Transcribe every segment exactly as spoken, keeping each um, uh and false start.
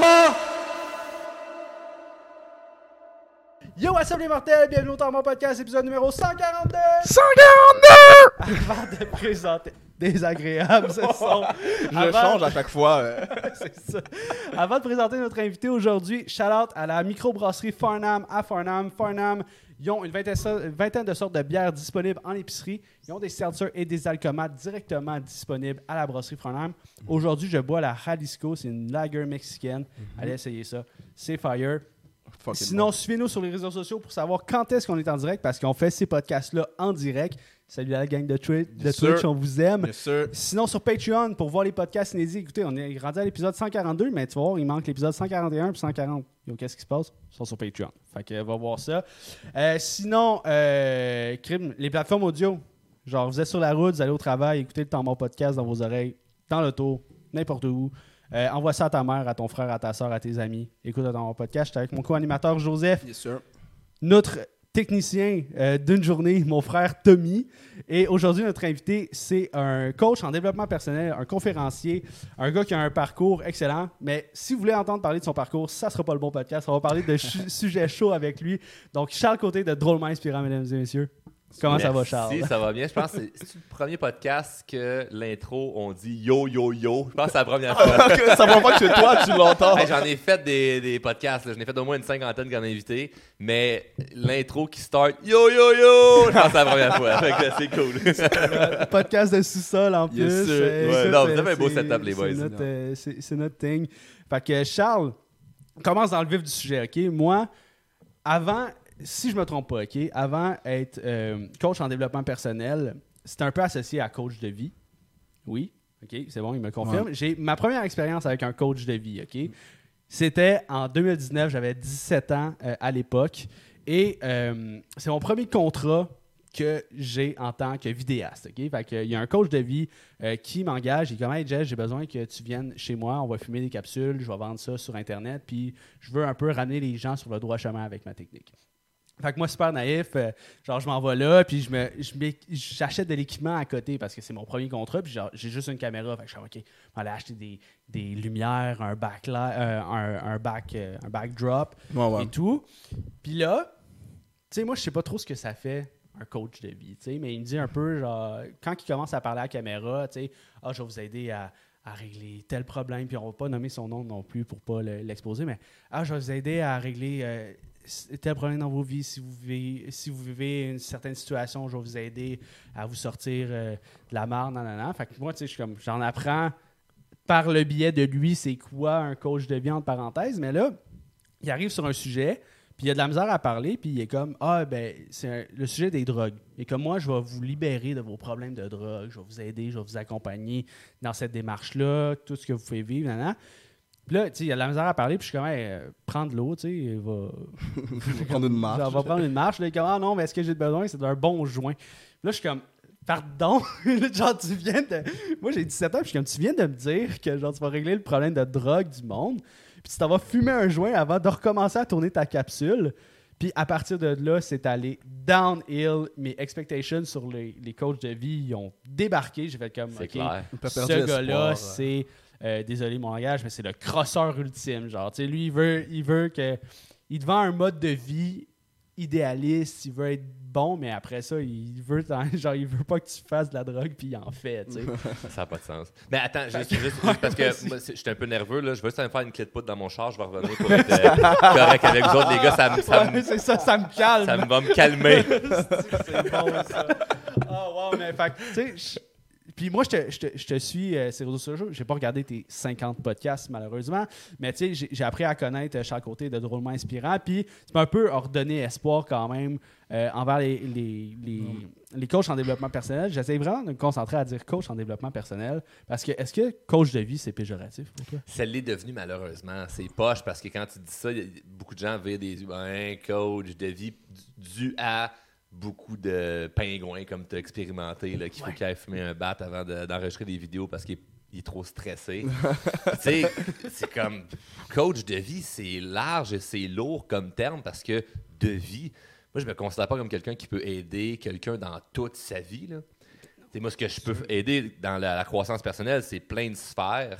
Yo, what's up les mortels? Bienvenue au Temps Mort Podcast, épisode numéro cent quarante-deux! cent quarante-deux! Avant de présenter... Désagréable, ce son. Je Avant... le change à chaque fois. Euh. C'est ça. Avant de présenter notre invité aujourd'hui, shout-out à la microbrasserie Farnham à Farnham. Farnham, ils ont une vingtaine, une vingtaine de sortes de bières disponibles en épicerie. Ils ont des seltzers et des alcomates directement disponibles à la brasserie Farnham. Mm-hmm. Aujourd'hui, je bois la Jalisco. C'est une lager mexicaine. Mm-hmm. Allez essayer ça. C'est fire. Fucking Sinon, bon. Suivez-nous sur les réseaux sociaux pour savoir quand est-ce qu'on est en direct parce qu'on fait ces podcasts-là en direct. Salut à la gang de, Twi- de Twitch, on vous aime. Sinon, sur Patreon, pour voir les podcasts inédits, écoutez, on est rendu à l'épisode cent quarante-deux, mais tu vas voir, il manque l'épisode cent quarante et un et cent quarante. Yo, qu'est-ce qui se passe? Ils sont sur Patreon. Fait que va voir ça. Euh, sinon, euh, crime, les plateformes audio. Genre, vous êtes sur la route, vous allez au travail, écoutez le Temps Mort Podcast dans vos oreilles, dans l'auto, n'importe où. Euh, envoie ça à ta mère, à ton frère, à ta soeur, à tes amis. Écoute le Temps Mort Podcast. J'étais avec mon co-animateur Joseph. Yes, sir. Notre technicien euh, d'une journée, mon frère Tommy. Et aujourd'hui, notre invité, c'est un coach en développement personnel, un conférencier, un gars qui a un parcours excellent. Mais si vous voulez entendre parler de son parcours, ça ne sera pas le bon podcast. On va parler de ch- sujets chauds avec lui. Donc, Charles Côté de Drôlement Inspirant, mesdames et messieurs. Comment Merci, ça va, Charles? Si, ça va bien. Je pense que c'est, c'est le premier podcast que l'intro, on dit yo, yo, yo. Je pense que c'est la première fois. Ça ne pas que c'est toi, tu l'entends. Hey, j'en ai fait des, des podcasts. Là. J'en ai fait au moins une cinquantaine comme invité. Mais l'intro qui start yo, yo, yo, je pense que c'est la première fois. Fait que c'est cool. Podcast de sous-sol en plus. Yes, euh, ouais, écoute, non, vous avez euh, un beau c'est, setup, les boys. C'est notre, euh, c'est, c'est notre thing. Fait que Charles, on commence dans le vif du sujet, OK? Moi, avant... Si je me trompe pas, OK, avant d'être euh, coach en développement personnel, c'était un peu associé à coach de vie. Oui, OK, c'est bon, il me confirme. Ouais. J'ai ma première expérience avec un coach de vie, OK? C'était en deux mille dix-neuf, j'avais dix-sept ans euh, à l'époque. Et euh, c'est mon premier contrat que j'ai en tant que vidéaste. OK? Fait que, il y a un coach de vie euh, qui m'engage. Il dit comme hey Jess, j'ai besoin que tu viennes chez moi, on va fumer des capsules, je vais vendre ça sur Internet, puis je veux un peu ramener les gens sur le droit chemin avec ma technique. Fait que moi, super naïf, euh, genre je m'en vais là, puis je me, je j'achète de l'équipement à côté parce que c'est mon premier contrat, puis genre, j'ai juste une caméra. Fait que je suis OK, je vais aller acheter des, des lumières, un, backlight, euh, un, un, back, euh, un backdrop ouais, ouais. et tout. Puis là, tu sais, moi, je sais pas trop ce que ça fait un coach de vie, tu sais, mais il me dit un peu, genre, quand il commence à parler à la caméra, tu sais, ah, je vais vous aider à, à régler tel problème, puis on va pas nommer son nom non plus pour pas le, l'exposer, mais ah, je vais vous aider à régler. Euh, tel problème dans vos vies, si vous vivez, si vous vivez une certaine situation, je vais vous aider à vous sortir euh, de la marde, nanana. Fait que moi, tu sais, je suis comme, j'en apprends par le biais de lui, c'est quoi un coach de vie, entre parenthèses, mais là, il arrive sur un sujet, puis il a de la misère à parler, puis il est comme, ah, ben, c'est un, le sujet des drogues. Et comme moi, je vais vous libérer de vos problèmes de drogue, je vais vous aider, je vais vous accompagner dans cette démarche-là, tout ce que vous pouvez vivre, nanana. Puis là, tu sais, il y a de la misère à parler, puis je suis comme, hey, euh, prends de l'eau, tu sais, il va... prendre une marche. On va prendre une marche. Là, il est comme, ah non, mais est-ce que j'ai besoin? C'est d'un bon joint. Puis là, je suis comme, pardon? Genre, tu viens de... Moi, j'ai dix-sept ans, puis je suis comme, tu viens de me dire que genre, tu vas régler le problème de drogue du monde, puis tu t'en vas fumer un joint avant de recommencer à tourner ta capsule. Puis à partir de là, c'est allé downhill. Mes expectations sur les, les coachs de vie, ils ont débarqué. J'ai fait comme, c'est OK, clair. Ce gars-là, c'est... Euh, désolé mon langage, mais c'est le crosseur ultime. Genre, tu sais, lui, il veut, il veut que. Il te vend un mode de vie idéaliste, il veut être bon, mais après ça, il veut, genre, il veut pas que tu fasses de la drogue, puis il en fait, tu sais. Ça n'a pas de sens. Mais attends, juste, juste, juste parce que moi, j'étais un peu nerveux, là. Je veux juste me faire une clé de poudre dans mon char, je vais revenir pour être euh, correct avec vous autres, les gars. Ça, ça ouais, me, c'est ça, ça me calme. Ça me va me calmer. C'est bon, ça. Oh, wow, mais fait tu sais. Puis moi, je te, je te, je te suis euh, sur les réseaux sociaux. Je n'ai pas regardé tes cinquante podcasts, malheureusement. Mais tu sais, j'ai, j'ai appris à connaître Charles Côté de Drôlement Inspirant. Puis tu m'as un peu redonné espoir quand même euh, envers les, les, les, mm. les coachs en développement personnel. J'essaie vraiment de me concentrer à dire coach en développement personnel. Parce que est-ce que coach de vie, c'est péjoratif pour toi? Ça l'est devenu malheureusement. C'est poche parce que quand tu dis ça, y a, beaucoup de gens virent des yeux. Un coach de vie dû à... beaucoup de pingouins comme tu as expérimenté, là, qu'il faut ouais. qu'il aille fumer un bat avant de, d'enregistrer des vidéos parce qu'il est, il est trop stressé. Tu sais, c'est comme coach de vie, c'est large et c'est lourd comme terme parce que de vie, moi je me considère pas comme quelqu'un qui peut aider quelqu'un dans toute sa vie. Là. Moi, ce que je peux aider dans la, la croissance personnelle, c'est plein de sphères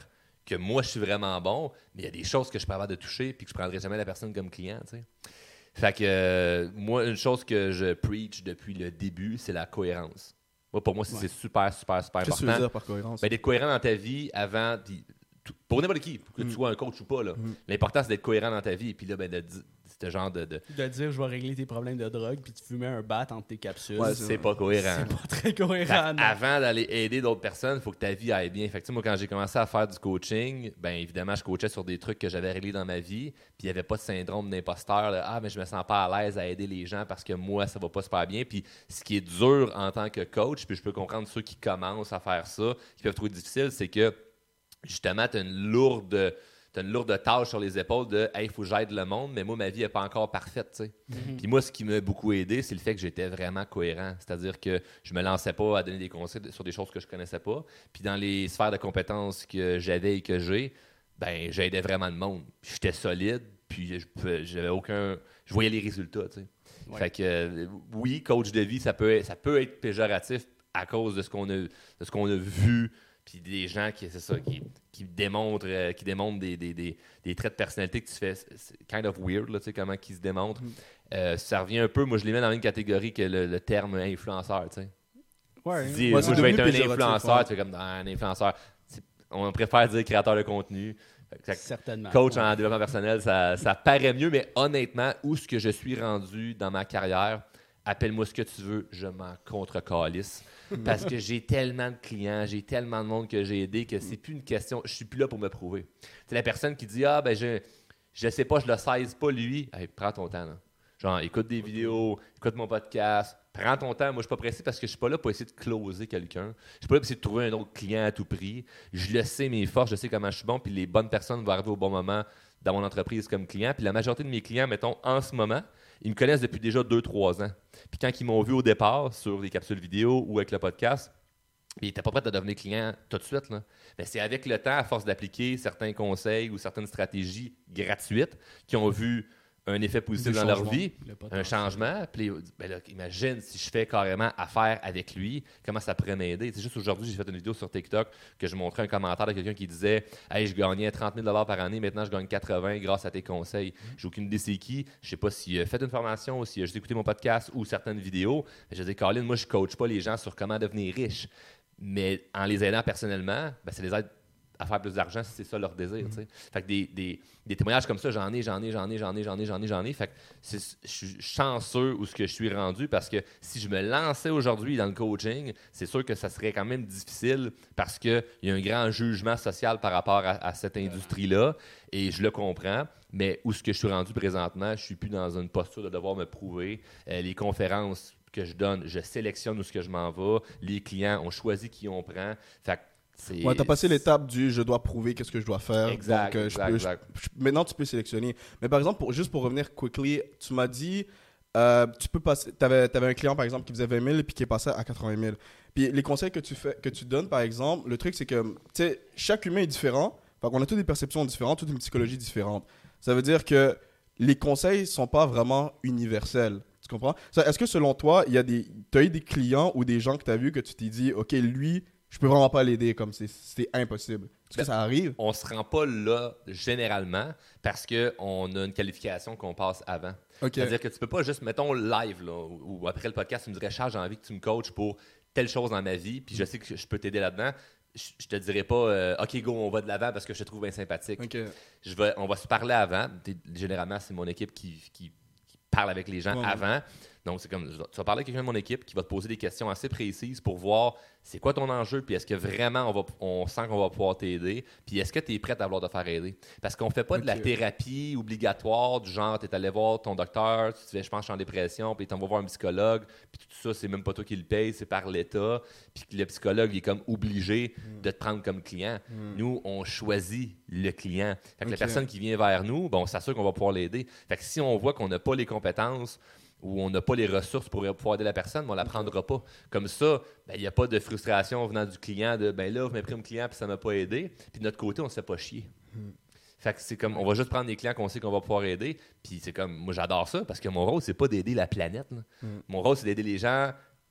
que moi, je suis vraiment bon, mais il y a des choses que je suis pas capable de toucher puis que je prendrai jamais la personne comme client, tu sais. Fait que euh, moi, une chose que je preach depuis le début, c'est la cohérence. Moi, pour moi, c'est, Ouais. c'est super, super, super Qu'est-ce que tu important. veux dire par cohérence? Ben, d'être cohérent dans ta vie avant. Puis, tout- pour n'importe qui, que Mm. tu sois un coach ou pas, là, Mm. l'important, c'est d'être cohérent dans ta vie. Et puis là, ben, de, di- ce genre de. de De dire, je vais régler tes problèmes de drogue, puis tu fumais un bat entre tes capsules. Ouais, c'est, c'est pas cohérent. C'est pas très Fait cohérent. non. avant d'aller aider d'autres personnes, il faut que ta vie aille bien. Fait que, tu sais, moi, quand j'ai commencé à faire du coaching, ben évidemment, je coachais sur des trucs que j'avais réglés dans ma vie. Puis il n'y avait pas de syndrome d'imposteur. Là. Ah, mais je me sens pas à l'aise à aider les gens parce que moi, ça va pas super bien. Puis ce qui est dur en tant que coach, puis je peux comprendre ceux qui commencent à faire ça, qui peuvent trouver difficile, c'est que justement, tu as une lourde. T'as une lourde tâche sur les épaules de « Hey, il faut que j'aide le monde, mais moi, ma vie n'est pas encore parfaite. » tu sais. Mhm. Puis moi, ce qui m'a beaucoup aidé, c'est le fait que j'étais vraiment cohérent. C'est-à-dire que je me lançais pas à donner des conseils sur des choses que je connaissais pas. Puis dans les sphères de compétences que j'avais et que j'ai, ben j'aidais vraiment le monde. Puis j'étais solide, puis je pouvais- j'avais aucun... Je voyais les résultats, tu sais. Ouais. Fait que, euh, oui, coach de vie, ça peut être, ça peut être péjoratif à cause de ce qu'on a, de ce qu'on a vu, puis des gens qui, c'est ça, qui, qui démontrent, euh, qui démontrent des, des, des, des traits de personnalité que tu fais, c'est- c'est kind of weird, là, tu sais, comment ils se démontrent. Mm. Euh, ça revient un peu, moi je les mets dans la même catégorie que le, le terme influenceur, tu sais. Ouais. Tu dis, Ouais, c'est moi je vais devenu être un péjoratif, influenceur, ouais. tu fais comme ah, un influenceur. C'est- on préfère dire créateur de contenu. Fait que ça- Certainement. Coach Ouais. en développement personnel, ça, ça paraît mieux, mais honnêtement, où ce que je suis rendu dans ma carrière, appelle-moi ce que tu veux, je m'en contre-calisse. Parce que j'ai tellement de clients, j'ai tellement de monde que j'ai aidé que c'est plus une question, je suis plus là pour me prouver. C'est la personne qui dit « Ah, ben je, je sais pas, je le saisis pas lui. Hey, » Prends ton temps, là. Genre, écoute des vidéos, écoute mon podcast, prends ton temps. Moi, je suis pas pressé parce que je suis pas là pour essayer de closer quelqu'un. Je suis pas là pour essayer de trouver un autre client à tout prix. Je le sais, mes forces, je sais comment je suis bon, puis les bonnes personnes vont arriver au bon moment dans mon entreprise comme client. Puis la majorité de mes clients, mettons, en ce moment, ils me connaissent depuis déjà deux trois ans. Puis quand ils m'ont vu au départ sur les capsules vidéo ou avec le podcast, ils n'étaient pas prêts à devenir client tout de suite. Là. Mais c'est avec le temps, à force d'appliquer certains conseils ou certaines stratégies gratuites, qui ont vu un effet positif Des dans leur changements. vie, Le un potentiel. changement. Puis ben là, imagine si je fais carrément affaire avec lui, comment ça pourrait m'aider. C'est juste aujourd'hui, j'ai fait une vidéo sur TikTok que je montrais un commentaire de quelqu'un qui disait « Hey, je gagnais trente mille dollars par année, maintenant je gagne quatre-vingts grâce à tes conseils. J'ai aucune idée c'est qui. Je sais pas s'il a fait une formation, ou s'il a juste écouté mon podcast ou certaines vidéos. Mais je dis, Colin, moi je coach pas les gens sur comment devenir riche. Mais en les aidant personnellement, ben, ça les aide à faire plus d'argent si c'est ça leur désir. tu sais. Fait que des, des, des témoignages comme ça, j'en ai, j'en ai, j'en ai, j'en ai, j'en ai, j'en ai, j'en ai. Fait que c'est- je suis chanceux où ce que je suis rendu parce que si je me lançais aujourd'hui dans le coaching, c'est sûr que ça serait quand même difficile parce qu'il y a un grand jugement social par rapport à, à cette industrie-là et je le comprends. Mais où ce que je suis rendu présentement, je suis plus dans une posture de devoir me prouver. Euh, les conférences que je donne, je sélectionne où ce que je m'en vais. Les clients, on choisit qui on prend. Fait que c'est- Ouais, t'as passé l'étape du je dois prouver qu'est-ce que je dois faire. Exact, Donc, euh, je exact, peux- exact. je- je- maintenant, tu peux sélectionner. Mais par exemple, pour, juste pour revenir quickly, tu m'as dit, euh, tu peux passer. T'avais, t'avais un client, par exemple, qui faisait vingt mille et puis qui est passé à quatre-vingt mille. Puis les conseils que tu, fais, que tu donnes, par exemple, le truc, c'est que, tu sais, chaque humain est différent. Fait qu'on a toutes des perceptions différentes, toute une psychologie différente. Ça veut dire que les conseils sont pas vraiment universels. Tu comprends? Ça, est-ce que selon toi, il y a des, t'as eu des clients ou des gens que tu as vus que tu t'es dit, OK, lui, je peux vraiment pas l'aider, comme c'est, c'est impossible. Est-ce que Ben, ça arrive? On se rend pas là généralement parce qu'on a une qualification qu'on passe avant. OK. C'est-à-dire que tu peux pas juste, mettons, live, là, ou, ou après le podcast, tu me dirais, Charles, j'ai envie que tu me coaches pour telle chose dans ma vie, puis je sais que je peux t'aider là-dedans. Je, je te dirais pas, euh, OK, go, on va de l'avant parce que je te trouve bien sympathique. OK. Je vais, on va se parler avant. T'es- Généralement, c'est mon équipe qui, qui, qui parle avec les gens Ouais, ouais. avant. Donc, c'est comme, tu vas parler avec quelqu'un de mon équipe qui va te poser des questions assez précises pour voir c'est quoi ton enjeu, puis est-ce que vraiment on, va, on sent qu'on va pouvoir t'aider, puis est-ce que tu es prête à vouloir te faire aider. Parce qu'on fait pas de la Ok. thérapie obligatoire, du genre, tu es allé voir ton docteur, tu te fais, je pense, je suis en dépression, puis tu vas voir un psychologue, puis tout ça, c'est même pas toi qui le paye, c'est par l'État, puis que le psychologue il est comme obligé Hmm. de te prendre comme client. Nous, on choisit le client. Fait que la Ok. personne qui vient vers nous, ben, on s'assure qu'on va pouvoir l'aider. Fait que si on voit qu'on n'a pas les compétences ou on n'a pas les ressources pour pouvoir aider la personne, ben, on ne la prendra pas. Comme ça, ben, il n'y a pas de frustration venant du client de ben là, vous m'avez pris comme client puis ça ne m'a pas aidé. Puis de notre côté, on ne se fait pas chier. Fait que c'est comme, on va juste prendre des clients qu'on sait qu'on va pouvoir aider. Puis c'est comme, moi j'adore ça parce que mon rôle, c'est pas d'aider la planète. là. Mon rôle, c'est d'aider les gens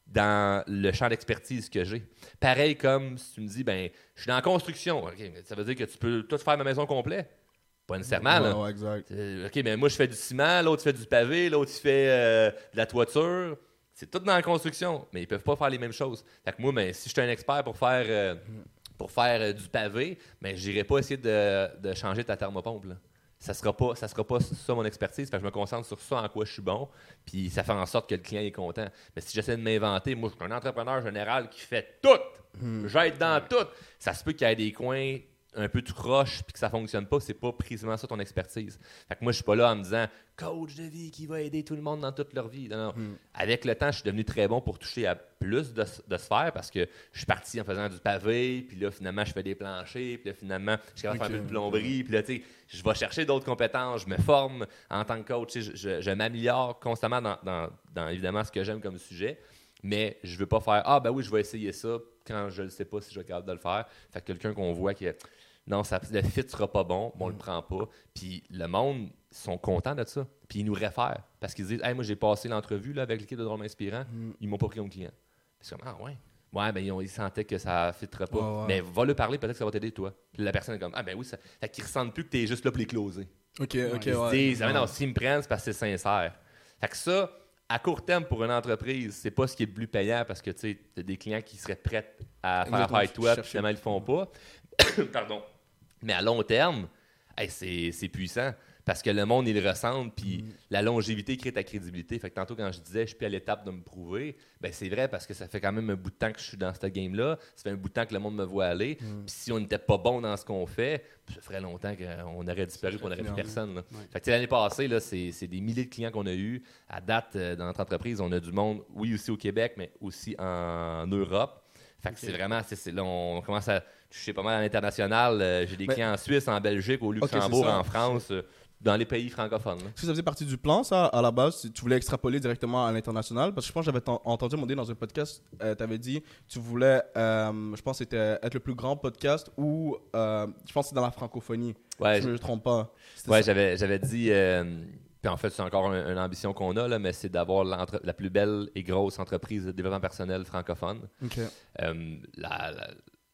dans le champ d'expertise que j'ai. Pareil comme si tu me dis, ben, je suis dans la construction. Okay, ça veut dire que tu peux tout faire ma maison complète. Pas nécessairement. Ouais, là. ouais, exact. Euh, OK, ben moi, je fais du ciment, l'autre fait du pavé, l'autre, il fait euh, de la toiture. C'est tout dans la construction, mais ils peuvent pas faire les mêmes choses. Fait que moi, ben, si je suis un expert pour faire, euh, pour faire euh, du pavé, ben, j'irai pas essayer de, de changer ta thermopompe. Là. Ça sera pas, ça sera pas ça mon expertise. Fait que je me concentre sur ça en quoi je suis bon, puis ça fait en sorte que le client est content. Mais si j'essaie de m'inventer, moi, je suis un entrepreneur général qui fait tout. J'aide dans tout. Ça se peut qu'il y ait des coins un peu tout croche puis que ça fonctionne pas, c'est pas précisément ça ton expertise. Fait que moi, je suis pas là en me disant coach de vie qui va aider tout le monde dans toute leur vie. Non, non. Mm. Avec le temps, je suis devenu très bon pour toucher à plus de, de sphères parce que je suis parti en faisant du pavé, puis là, finalement, je fais des planchers, puis là, finalement, je suis capable de faire un peu de plomberie, puis là, tu sais, je vais chercher d'autres compétences, je me forme en tant que coach, je, je, je m'améliore constamment dans, dans, dans, évidemment, ce que j'aime comme sujet, mais je veux pas faire « Ah, ben oui, je vais essayer ça » quand je ne sais pas si je vais être capable de le faire. Fait que quelqu'un qu'on voit qui est non, ça, le fit ne sera pas bon, bon on le prend pas. Puis le monde, ils sont contents de ça. Puis ils nous réfèrent. Parce qu'ils disent, hey, moi, j'ai passé l'entrevue là, avec l'équipe de Drôlement Inspirant. Mm. Ils m'ont pas pris comme client. Puis c'est comme, ah ouais. Ouais, ben ils, ont, ils sentaient que ça ne fitterait pas. Ouais, ouais. Mais va leur parler, peut-être que ça va t'aider, toi. Puis la personne est comme, ah ben oui, ça. Fait qu'ils ressentent plus que tu es juste là pour les closer. OK, OK, ils ouais. se disent, ah, non, s'ils me prennent, c'est parce que c'est sincère. Fait que ça, à court terme, pour une entreprise, c'est pas ce qui est le plus payant parce que tu sais, tu as des clients qui seraient prêts à faire affaire avec toi, puis finalement, ils le font pas. Pardon. Mais à long terme, hey, c'est, c'est puissant parce que le monde, il le ressent, puis mm. la longévité crée ta crédibilité. Fait que tantôt, quand je disais, je suis plus à l'étape de me prouver, ben c'est vrai parce que ça fait quand même un bout de temps que je suis dans ce game-là. Ça fait un bout de temps que le monde me voit aller. Mm. Puis si on n'était pas bon dans ce qu'on fait, ça ferait longtemps qu'on aurait disparu et qu'on n'aurait plus personne. Là. Ouais. Fait que l'année passée, là, c'est, c'est des milliers de clients qu'on a eus. À date, euh, dans notre entreprise, on a du monde, oui, aussi au Québec, mais aussi en Europe. Fait que okay. c'est vraiment, c'est, c'est, là, on commence à toucher pas mal à l'international. Euh, j'ai des mais, clients en Suisse, en Belgique, au Luxembourg, okay, en France, euh, dans les pays francophones. Est-ce que ça faisait partie du plan, ça, à la base? Si tu voulais extrapoler directement à l'international? Parce que je pense que j'avais t- entendu mon dans un podcast, euh, tu avais dit tu voulais, euh, je pense que c'était être le plus grand podcast ou, euh, je pense que c'est dans la francophonie. Ouais, si je ne me trompe pas. C'était ouais, j'avais, j'avais dit... Euh, Puis en fait, c'est encore un, une ambition qu'on a, là, mais c'est d'avoir la plus belle et grosse entreprise de développement personnel francophone. Okay. Euh, la, la,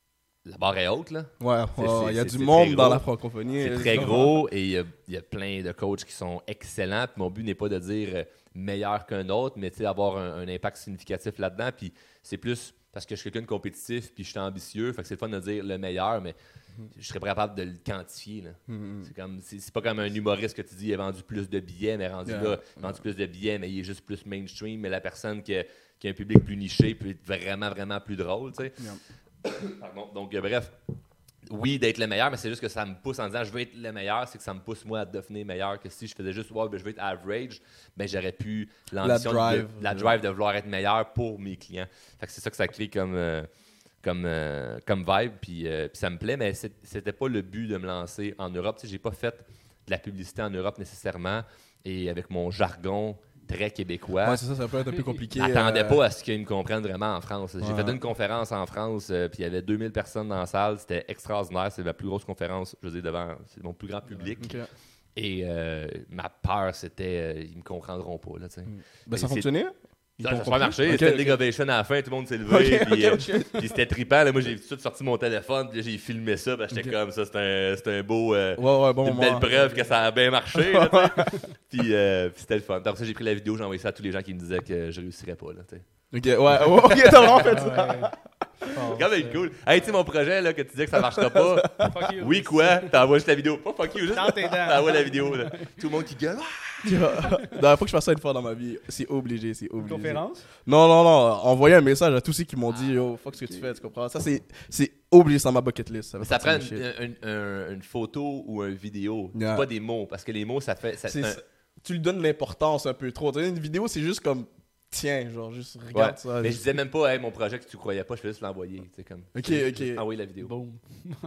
la barre est haute, là. Ouais, il y a du monde dans la francophonie. C'est très gros et il y, y a plein de coachs qui sont excellents. Puis mon but n'est pas de dire euh, meilleur qu'un autre, mais d'avoir un, un impact significatif là-dedans. Puis c'est plus parce que je suis quelqu'un de compétitif puis je suis ambitieux. Fait que c'est le fun de dire le meilleur, mais je serais pas capable de le quantifier. Là. Mm-hmm. C'est, comme, c'est, c'est pas comme un humoriste que tu dis il a vendu plus de billets, mais rendu yeah. là, il a vendu plus de billets, mais il est juste plus mainstream. Mais la personne qui a, qui a un public plus niché peut être vraiment, vraiment plus drôle. Tu sais. Yeah. Pardon. Donc, euh, bref, oui, d'être le meilleur, mais c'est juste que ça me pousse en disant je veux être le meilleur, c'est que ça me pousse moi à devenir meilleur. Que si je faisais juste wow, ben, je veux être average, ben, j'aurais pu l'ambition la drive, de, la drive de vouloir être meilleur pour mes clients. Fait que c'est ça que ça crée comme. Euh, Comme, euh, comme vibe, puis, euh, puis ça me plaît, mais c'est, c'était pas le but de me lancer en Europe. Tu sais, j'ai pas fait de la publicité en Europe nécessairement, et avec mon jargon très québécois. Ouais, c'est ça, ça peut être un peu compliqué. Je m'attendais euh... pas à ce qu'ils me comprennent vraiment en France. J'ai ouais. fait une conférence en France, euh, puis il y avait deux mille personnes dans la salle. C'était extraordinaire. C'est ma plus grosse conférence, je veux dire, devant c'est mon plus grand public. Okay. Et euh, ma peur, c'était, euh, ils me comprendront pas. Là, mm. ben, ça fonctionnait? Ça n'a pas marché. Okay, c'était okay. une ovation à la fin, tout le monde s'est levé. Okay, puis, okay, euh, okay. puis c'était trippant. Là, moi, j'ai tout de suite sorti mon téléphone, puis là, j'ai filmé ça. Parce que j'étais okay. comme ça, c'était un, c'était un beau. Euh, ouais, ouais, bon une belle preuve que ça a bien marché. Là, puis, euh, puis c'était le fun. Après ça, j'ai pris la vidéo, j'ai envoyé ça à tous les gens qui me disaient que je réussirais pas. Là, ok, ouais, ouais, ok, t'as vraiment fait ça. C'est quand même cool. Hey, tu sais, mon projet, là, que tu disais que ça marchera pas. Oui, quoi? T'envoies juste la vidéo. Pas fuck you, juste. T'envoies la vidéo. Là. Tout le monde qui gueule. Il faut que je fasse ça une fois dans ma vie. C'est obligé, c'est obligé. Une conférence? Non, non, non. Envoyer un message à tous ceux qui m'ont dit, yo, fuck ce que tu fais, tu comprends? Ça, c'est, c'est obligé sur ma bucket list. Ça, ça prend une, une, une, une photo ou une vidéo. Yeah. C'est pas des mots, parce que les mots, ça fait. Ça, c'est, un... Tu lui donnes l'importance un peu trop. Une vidéo, c'est juste comme. Tiens, genre, juste regarde ouais. ça. Mais je disais même pas, hey, mon projet que tu croyais pas, je vais juste l'envoyer. Tu sais, comme. Ok, juste, ok. Envoyer la vidéo. Boom.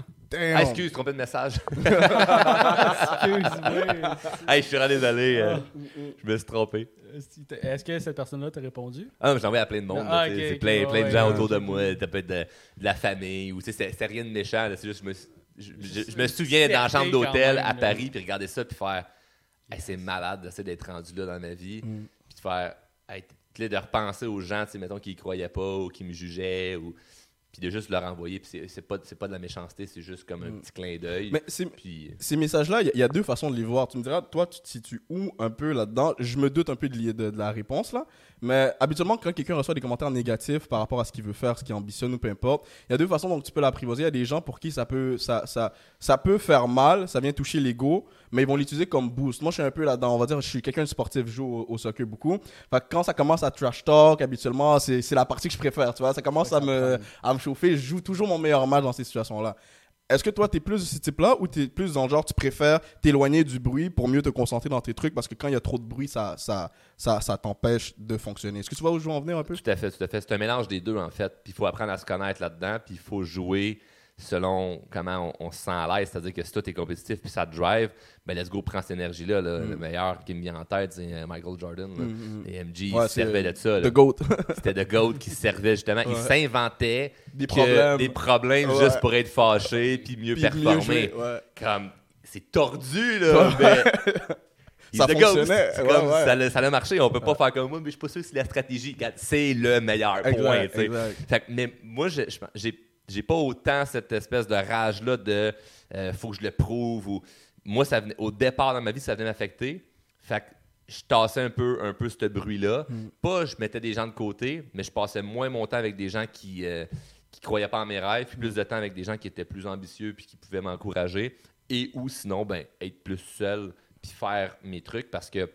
Ah, excuse, trompé de message. Excuse-moi. Hey, je suis vraiment désolé. Euh, je me suis trompé. Est-ce que cette personne-là t'a répondu? Ah non, mais j'ai envoyé à plein de monde. Ah, okay, c'est okay, plein, plein de gens ouais, autour de moi. Ça peut être de, de la famille ou tu sais, c'était, c'était rien de méchant. Là, c'est juste, je me, je, je, je me souviens d'être dans la chambre d'hôtel même, à Paris puis regarder ça puis faire, hey, c'est malade d'essayer d'être rendu là dans ma vie. Mm. Puis de faire. être, de repenser aux gens, mettons, qui y croyaient pas ou qui me jugeaient, ou puis de juste leur envoyer. Puis c'est, c'est, pas, c'est pas de la méchanceté, c'est juste comme un mm. petit clin d'œil. Mais c'est, puis... ces messages-là, il y, y a deux façons de les voir. Tu me diras, toi, tu te situes où un peu là-dedans? Je me doute un peu de, de, de la réponse, là. Mais habituellement, quand quelqu'un reçoit des commentaires négatifs par rapport à ce qu'il veut faire, ce qu'il ambitionne ou peu importe, il y a deux façons dont tu peux l'apprivoiser. Il y a des gens pour qui ça peut, ça, ça, ça peut faire mal, ça vient toucher l'ego, mais ils vont l'utiliser comme boost. Moi, je suis un peu là-dedans. On va dire, je suis quelqu'un de sportif, je joue au, au soccer beaucoup. Fait que quand ça commence à trash talk, habituellement, c'est, c'est la partie que je préfère. Tu vois, ça commence à me, à me chauffer. Je joue toujours mon meilleur match dans ces situations-là. Est-ce que toi, t'es plus de ce type-là ou t'es plus dans le genre, tu préfères t'éloigner du bruit pour mieux te concentrer dans tes trucs parce que quand il y a trop de bruit, ça, ça, ça, ça t'empêche de fonctionner? Est-ce que tu vois où je veux en venir un peu? Tout à fait, tout à fait. C'est un mélange des deux, en fait. Puis il faut apprendre à se connaître là-dedans, puis il faut jouer selon comment on, on se sent à l'aise. C'est-à-dire que si toi, t'es compétitif puis ça te drive, ben let's go, prends cette énergie-là. Là. Mm. Le meilleur qui me vient en tête, c'est Michael Jordan. Mm-hmm. Et M G, ouais, il servait de ça. The GOAT. C'était The GOAT qui servait justement. Ouais. Il s'inventait des problèmes, des problèmes ouais. juste pour être fâché puis mieux puis performer. Mieux ouais. Comme, c'est tordu, là. Mais... ça fonctionnait. C'est ouais, comme, ouais. Ça, ça a marché. On peut pas ouais. faire comme moi, mais je suis pas sûr que c'est la stratégie. C'est le meilleur point. Exact, exact. Fait que, mais moi, je, je, j'ai J'ai pas autant cette espèce de rage-là de euh, faut que je le prouve. Ou... Moi, ça venait, au départ dans ma vie, ça venait m'affecter. Fait que je tassais un peu, un peu ce bruit-là. Mm. Pas je mettais des gens de côté, mais je passais moins mon temps avec des gens qui euh, qui croyaient pas en mes rêves, puis plus de temps avec des gens qui étaient plus ambitieux puis qui pouvaient m'encourager. Et ou sinon, ben être plus seul puis faire mes trucs parce que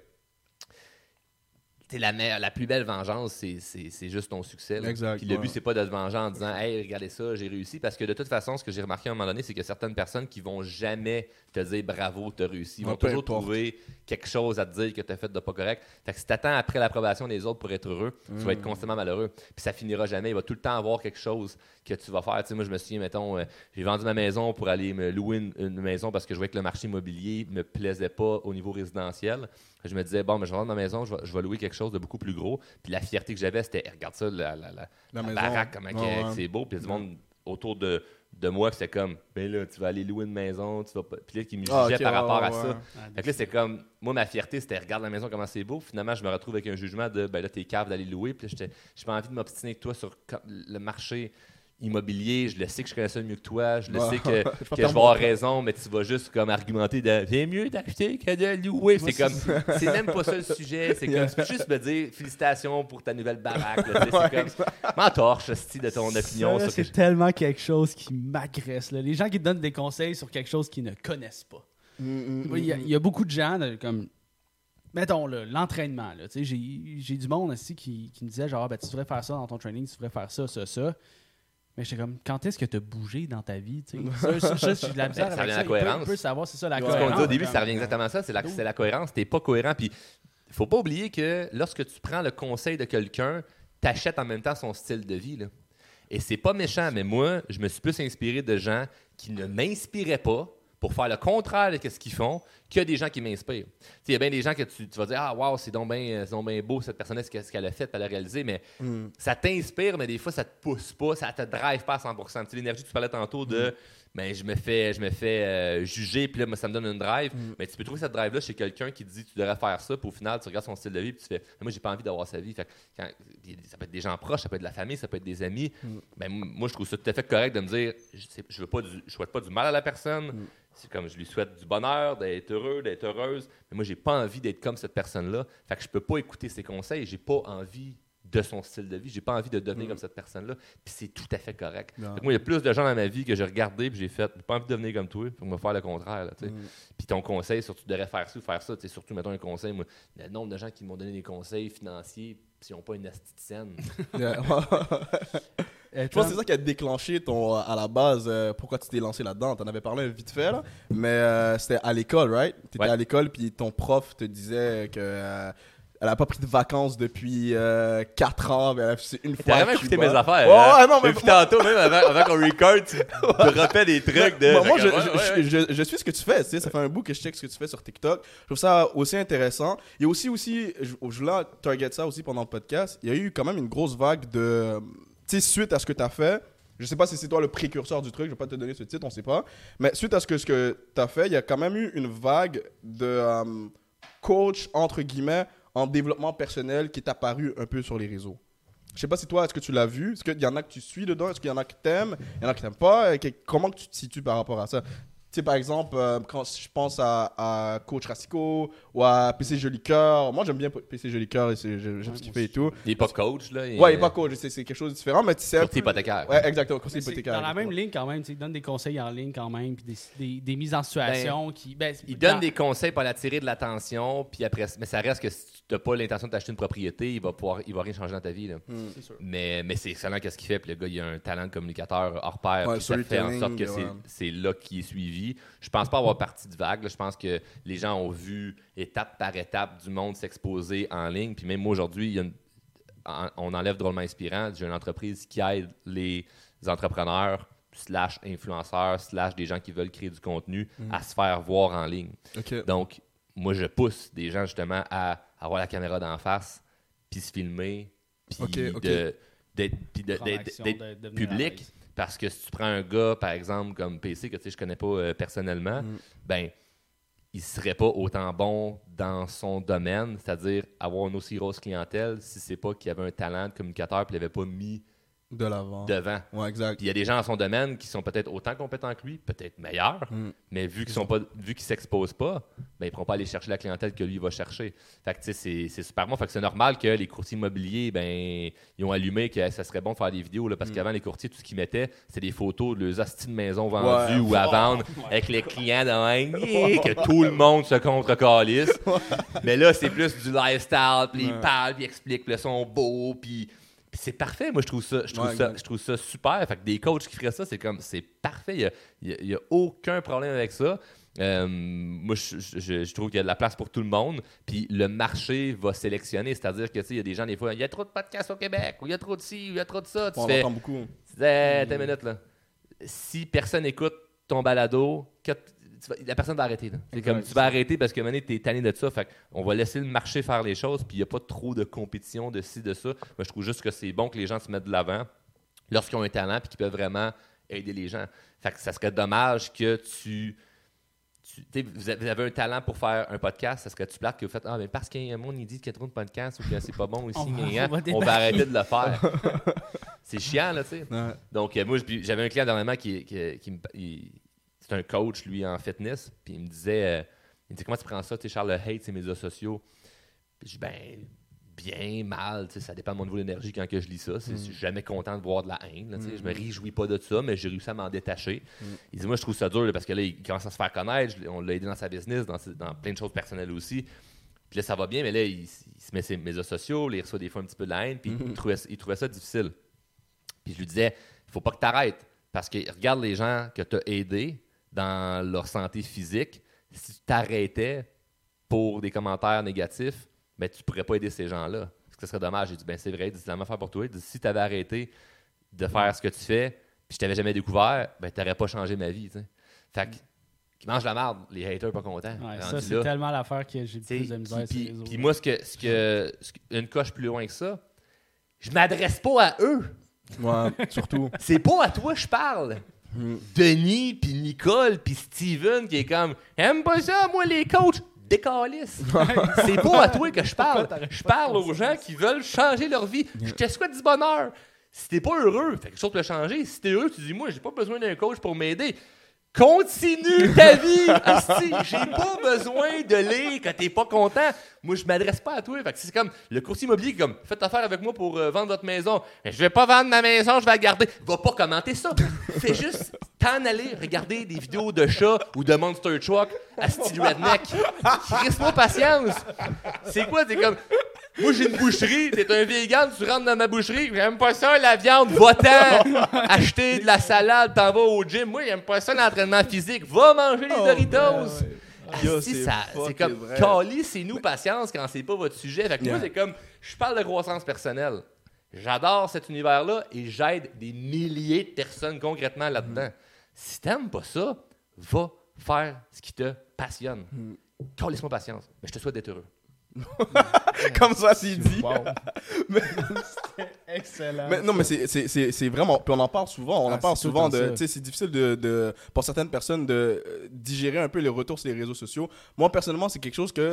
La, meilleure, la plus belle vengeance, c'est, c'est, c'est juste ton succès. Exact, puis le ouais. but, c'est pas de te venger en disant « Hey, regardez ça, j'ai réussi ». Parce que de toute façon, ce que j'ai remarqué à un moment donné, c'est qu'il y a certaines personnes qui vont jamais te dire « Bravo, t'as réussi ». Ils vont toujours importe. trouver quelque chose à te dire que t'as fait de pas correct. Fait que si t'attends après l'approbation des autres pour être heureux, mmh. tu vas être constamment malheureux. Puis ça finira jamais. Il va tout le temps avoir quelque chose que tu vas faire. Tu sais, moi, je me souviens, mettons, euh, j'ai vendu ma maison pour aller me louer une, une maison parce que je voyais que le marché immobilier me plaisait pas au niveau résidentiel. Je me disais, bon, mais je vais vendre ma maison, je vais, je vais louer quelque chose de beaucoup plus gros. Puis la fierté que j'avais, c'était, regarde ça, la, la, la, la, la baraque, comment oh, ouais. c'est beau. Puis il y a du monde autour de, de moi, c'était comme, ben là, tu vas aller louer une maison, tu vas pas. Puis là, qui me jugeait ah, okay, par rapport oh, à ouais. ça. Ah, fait que là, c'est comme, moi, ma fierté, c'était, regarde la maison, comment c'est beau. Finalement, je me retrouve avec un jugement de, ben là, t'es cave d'aller louer. Puis là, j'ai pas envie de m'obstiner avec toi sur le marché immobilier, je le sais que je connais ça mieux que toi, je le sais que, que je vais avoir raison, mais tu vas juste comme argumenter de c'est mieux d'acheter que de louer. C'est comme, c'est même pas ça le sujet, c'est comme, tu peux juste me dire félicitations pour ta nouvelle baraque. Là, c'est ouais, comme, m'entorche de ton opinion. Ça, là, c'est que... tellement quelque chose qui m'agresse. Là. Les gens qui te donnent des conseils sur quelque chose qu'ils ne connaissent pas. Il mm, mm, y, y a beaucoup de gens, là, comme, mettons, là, l'entraînement. Là, j'ai, j'ai du monde aussi qui, qui me disait genre, ben, tu devrais faire ça dans ton training, tu devrais faire ça, ça, ça. Mais j'étais comme, quand est-ce que tu as bougé dans ta vie? Ça, ça, ça, j'ai de la misère ça avec revient ça. la cohérence. On peut savoir, c'est ça, la ouais. cohérence. Ce qu'on dit au début, ça revient exactement à ça, c'est la, c'est la cohérence. Tu n'es pas cohérent. Puis, il faut pas oublier que lorsque tu prends le conseil de quelqu'un, tu achètes en même temps son style de vie. Là. Et c'est pas méchant, mais moi, je me suis plus inspiré de gens qui ne m'inspiraient pas pour faire le contraire de ce qu'ils font, qu'il y a des gens qui m'inspirent. Il y a bien des gens que tu, tu vas dire « Ah, wow, c'est donc bien ben beau, cette personne-là, ce qu'elle a fait, elle a réalisé. » Mais mm. ça t'inspire, mais des fois, ça te pousse pas, ça te drive pas à cent pour cent. T'sais, l'énergie que tu parlais tantôt de mm. « ben, je me fais, je me fais euh, juger, puis là, ça me donne une drive. Mm. » Mais tu peux trouver cette drive-là chez quelqu'un qui te dit « Tu devrais faire ça. » Puis au final, tu regardes son style de vie, puis tu fais « Moi, j'ai pas envie d'avoir sa vie. » Fait, quand, ça peut être des gens proches, ça peut être de la famille, ça peut être des amis. Mm. Ben, moi, je trouve ça tout à fait correct de me dire « Je veux pas du, je souhaite pas du mal à la personne. Mm. » C'est comme je lui souhaite du bonheur, d'être heureux, d'être heureuse. Mais moi, j'ai pas envie d'être comme cette personne-là. Fait que je peux pas écouter ses conseils. J'ai pas envie de son style de vie. J'ai pas envie de devenir mmh. comme cette personne-là. Puis c'est tout à fait correct. Fait que moi, il y a plus de gens dans ma vie que j'ai regardé puis j'ai fait, j'ai pas envie de devenir comme toi. Faut me faire le contraire. Là, mmh. Puis ton conseil, surtout, tu devrais faire ça ou faire ça. Surtout, mettons un conseil. Moi, le nombre de gens qui m'ont donné des conseils financiers puis ils n'ont pas une esthéticienne. Je pense que c'est ça qui a déclenché ton, à la base euh, pourquoi tu t'es lancé là-dedans. Tu en avais parlé vite fait, là, mais euh, c'était à l'école, right? Tu étais ouais. à l'école, puis ton prof te disait que euh, elle n'a pas pris de vacances depuis euh, quatre ans. Mais elle a fait une fois. T'as vraiment écouté mes affaires. Oh, hein? ouais, non, mais depuis moi... tantôt, même avant, avant qu'on record, tu te rappelles des trucs. De... Moi, moi je, ouais, je, ouais. Je, je, je suis ce que tu fais. Ça fait un bout que je check ce que tu fais sur TikTok. Je trouve ça aussi intéressant. Il y a aussi, aussi je, je voulais target ça aussi pendant le podcast. Il y a eu quand même une grosse vague de. Tu sais, suite à ce que tu as fait. Je sais pas si c'est toi le précurseur du truc, je vais pas te donner ce titre, on sait pas. Mais suite à ce que, ce que tu as fait, il y a quand même eu une vague de um, coach, entre guillemets, en développement personnel qui est apparu un peu sur les réseaux? Je sais pas si toi, est-ce que tu l'as vu? Est-ce qu'il y en a que tu suis dedans? Est-ce qu'il y en a que t'aimes? Il y en a que t'aimes pas? Comment que tu te situes par rapport à ça? Tu sais, par exemple, euh, quand je pense à, à Coach Rassico ou à P C Joli Cœur, moi j'aime bien P C Joli Cœur et c'est- j'aime Ouais, ce qu'il moi fait et tout. Il est pas coach, là. Il Ouais, il est pas coach, c'est c'est quelque chose de différent, mais tu sais. un Courtier peu- hypothécaire. Ouais, exactement, courtier Mais c'est hypothécaire. dans la même ligne quand même, tu sais, il donne des conseils en ligne quand même, puis des, des, des mises en situation qui... Ben, Il donne dans- des conseils pour attirer de l'attention, puis après, mais ça reste que si tu n'as pas l'intention de t'acheter une propriété, il va pouvoir, il va rien changer dans ta vie. Là. C'est sûr. Mais, mais c'est excellent qu'est-ce qu'il fait. Puis le gars, il a un talent de communicateur hors pair. Ouais, Puis ça fait en storytelling, sorte que c'est, ouais. c'est là qu'il est suivi. Je pense pas avoir partie de vague. Là. Je pense que les gens ont vu étape par étape du monde s'exposer en ligne. Puis même moi, aujourd'hui, il y a une- en- on enlève Drôlement Inspirant. J'ai une entreprise qui aide les entrepreneurs slash influenceurs slash des gens qui veulent créer du contenu Mm. à se faire voir en ligne. Ok. Donc, moi, je pousse des gens justement à avoir la caméra d'en face, puis se filmer, puis Ok, ok. de- d'être, puis de- prendre d'être- l'action, d'être de- devenir à public. l'aise. Parce que si tu prends un gars, par exemple, comme P C, que tu sais, je connais pas euh, personnellement, Mm. ben, il serait pas autant bon dans son domaine, c'est-à-dire avoir une aussi grosse clientèle, si c'est pas qu'il avait un talent de communicateur puis il l'avait pas mis De l'avant. devant. Ouais, exact. Puis il y a des gens dans son domaine qui sont peut-être autant compétents que lui, peut-être meilleurs, Mm. mais vu qu'ils sont pas, vu qu'ils s'exposent pas, ben ils pourront pas aller chercher la clientèle que lui va chercher. Fait que tu sais, c'est, c'est super bon. Fait que c'est normal que les courtiers immobiliers, ben ils ont allumé que ça serait bon de faire des vidéos là, parce Mm. qu'avant les courtiers, tout ce qu'ils mettaient, c'était des photos de leurs hosties de maisons vendues Ouais. ou à vendre avec les clients de même, yeah, que tout le monde se contre-calisse. Mais là, c'est plus du lifestyle, puis ils Ouais. parlent, puis ils expliquent, puis ils sont beaux, puis puis c'est parfait, moi je trouve ça, je trouve Ouais, ça, exact. je trouve ça super. Fait que des coachs qui feraient ça, c'est comme c'est parfait. Il y a, il y a- il y a aucun problème avec ça. Euh, moi, je, je- je trouve qu'il y a de la place pour tout le monde. Puis le marché va sélectionner, c'est-à-dire que tu sais, il y a des gens des fois, il y a trop de podcasts au Québec, ou il y a trop de ci, ou il y a trop de ça. Tu On fais, entend beaucoup. tu dis, hey, attends une minute là. Si personne écoute ton balado, que- tu vas- la personne va arrêter. là. C'est Exact, comme tu vas arrêter parce que maintenant tu es tanné de ça. Fait on va laisser le marché faire les choses, puis il n'y a pas trop de compétition de ci, de ça. Moi, je trouve juste que c'est bon que les gens se mettent de l'avant lorsqu'ils ont un talent et qu'ils peuvent vraiment aider les gens. Fait que ça serait dommage que tu. tu tu sais, vous avez vous avez un talent pour faire un podcast, ça serait-tu plate que vous faites Ah, mais parce qu'il y a un monde qui dit qu'il y a trop de podcasts ou que c'est pas bon ici, On va- gna, gna, on va on va débarquer. arrêter de le faire. C'est chiant, là, tu sais. Ouais. Donc, euh, moi, je- j'avais un client dernièrement qui, qui, qui me. il- c'est un coach, lui, en fitness. Puis il me disait euh, il me dit, comment tu prends ça, tu sais, Charles, le hate, ses médias sociaux. Puis je dis, ben, bien, mal, tu sais, ça dépend de mon niveau d'énergie quand que je lis ça. C'est- Je suis jamais content de voir de la haine. Là, tu sais. Je me réjouis pas de ça, mais j'ai réussi à m'en détacher. Il dit, moi, je trouve ça dur là, parce que là, il commence à se faire connaître. Je l'ai- on l'a aidé dans sa business, dans, ses- dans plein de choses personnelles aussi. Puis là, ça va bien, mais là, il, il se met ses médias sociaux, là, il reçoit des fois un petit peu de la haine, puis il, trouvait, il trouvait ça difficile. Puis je lui disais, il faut pas que tu arrêtes, parce que regarde les gens que tu as aidés dans leur santé physique. Si tu t'arrêtais pour des commentaires négatifs, ben, tu pourrais pas aider ces gens-là. Parce que ce serait dommage. J'ai dit, ben c'est vrai, c'est la même affaire pour toi. Il dit, si tu avais arrêté de faire ce que tu fais, puis je t'avais jamais découvert, ben tu n'aurais pas changé ma vie. T'sais. Fait que, qui mangent la marde, les haters pas contents. Ouais, Rendu ça, c'est là. tellement l'affaire que j'ai le T'sais, plus de misère sur puis, les réseaux. puis moi, ce que, ce que, ce que- une coche plus loin que ça, je m'adresse pas à eux. Ouais, surtout. C'est pas à toi que je parle. Denis, puis Nicole, puis Steven, qui est comme « Aime pas ça, moi, les coachs! » Décalisse. C'est pas à toi que je parle. Je parle aux gens qui veulent changer leur vie. Je te souhaite du bonheur. Si t'es pas heureux, fait quelque chose peut changer. Si t'es heureux, tu dis « Moi, j'ai pas besoin d'un coach pour m'aider. » Continue ta vie! Asti, j'ai pas besoin de lire quand t'es pas content. Moi, je m'adresse pas à toi. Fait que c'est comme le courtier immobilier qui est comme faites affaire avec moi pour euh, vendre votre maison. Mais je vais pas vendre ma maison, je vais la garder. Va pas commenter ça. Fais juste t'en aller regarder des vidéos de chats ou de monster truck à style redneck. Crisse-moi patience. C'est quoi? T'es comme moi, j'ai une boucherie, t'es un vegan, tu rentres dans ma boucherie, j'aime pas ça, la viande, va-t'en acheter de la salade, t'en vas au gym. Moi, j'aime pas ça, l'entraînement physique, va manger les Doritos. Yo, Asti, c'est ça- fucking c'est comme, vrai. Cali, c'est nous patience quand c'est pas votre sujet. Fait que moi, Yeah. c'est comme, je parle de croissance personnelle. J'adore cet univers-là et j'aide des milliers de personnes concrètement là-dedans. Si t'aimes pas ça, va faire ce qui te passionne. Calisse-moi patience, mais je te souhaite d'être heureux. Comme ça, c'est dit. Wow. Mais- C'était excellent. Mais non, mais c'est- c'est c'est- c'est vraiment. Puis on en parle souvent. On Ah, en parle c'est tout souvent le temps de. ça. Tu sais, c'est difficile de, de. Pour certaines personnes, de euh, digérer un peu les retours sur les réseaux sociaux. Moi, personnellement, c'est quelque chose que. euh,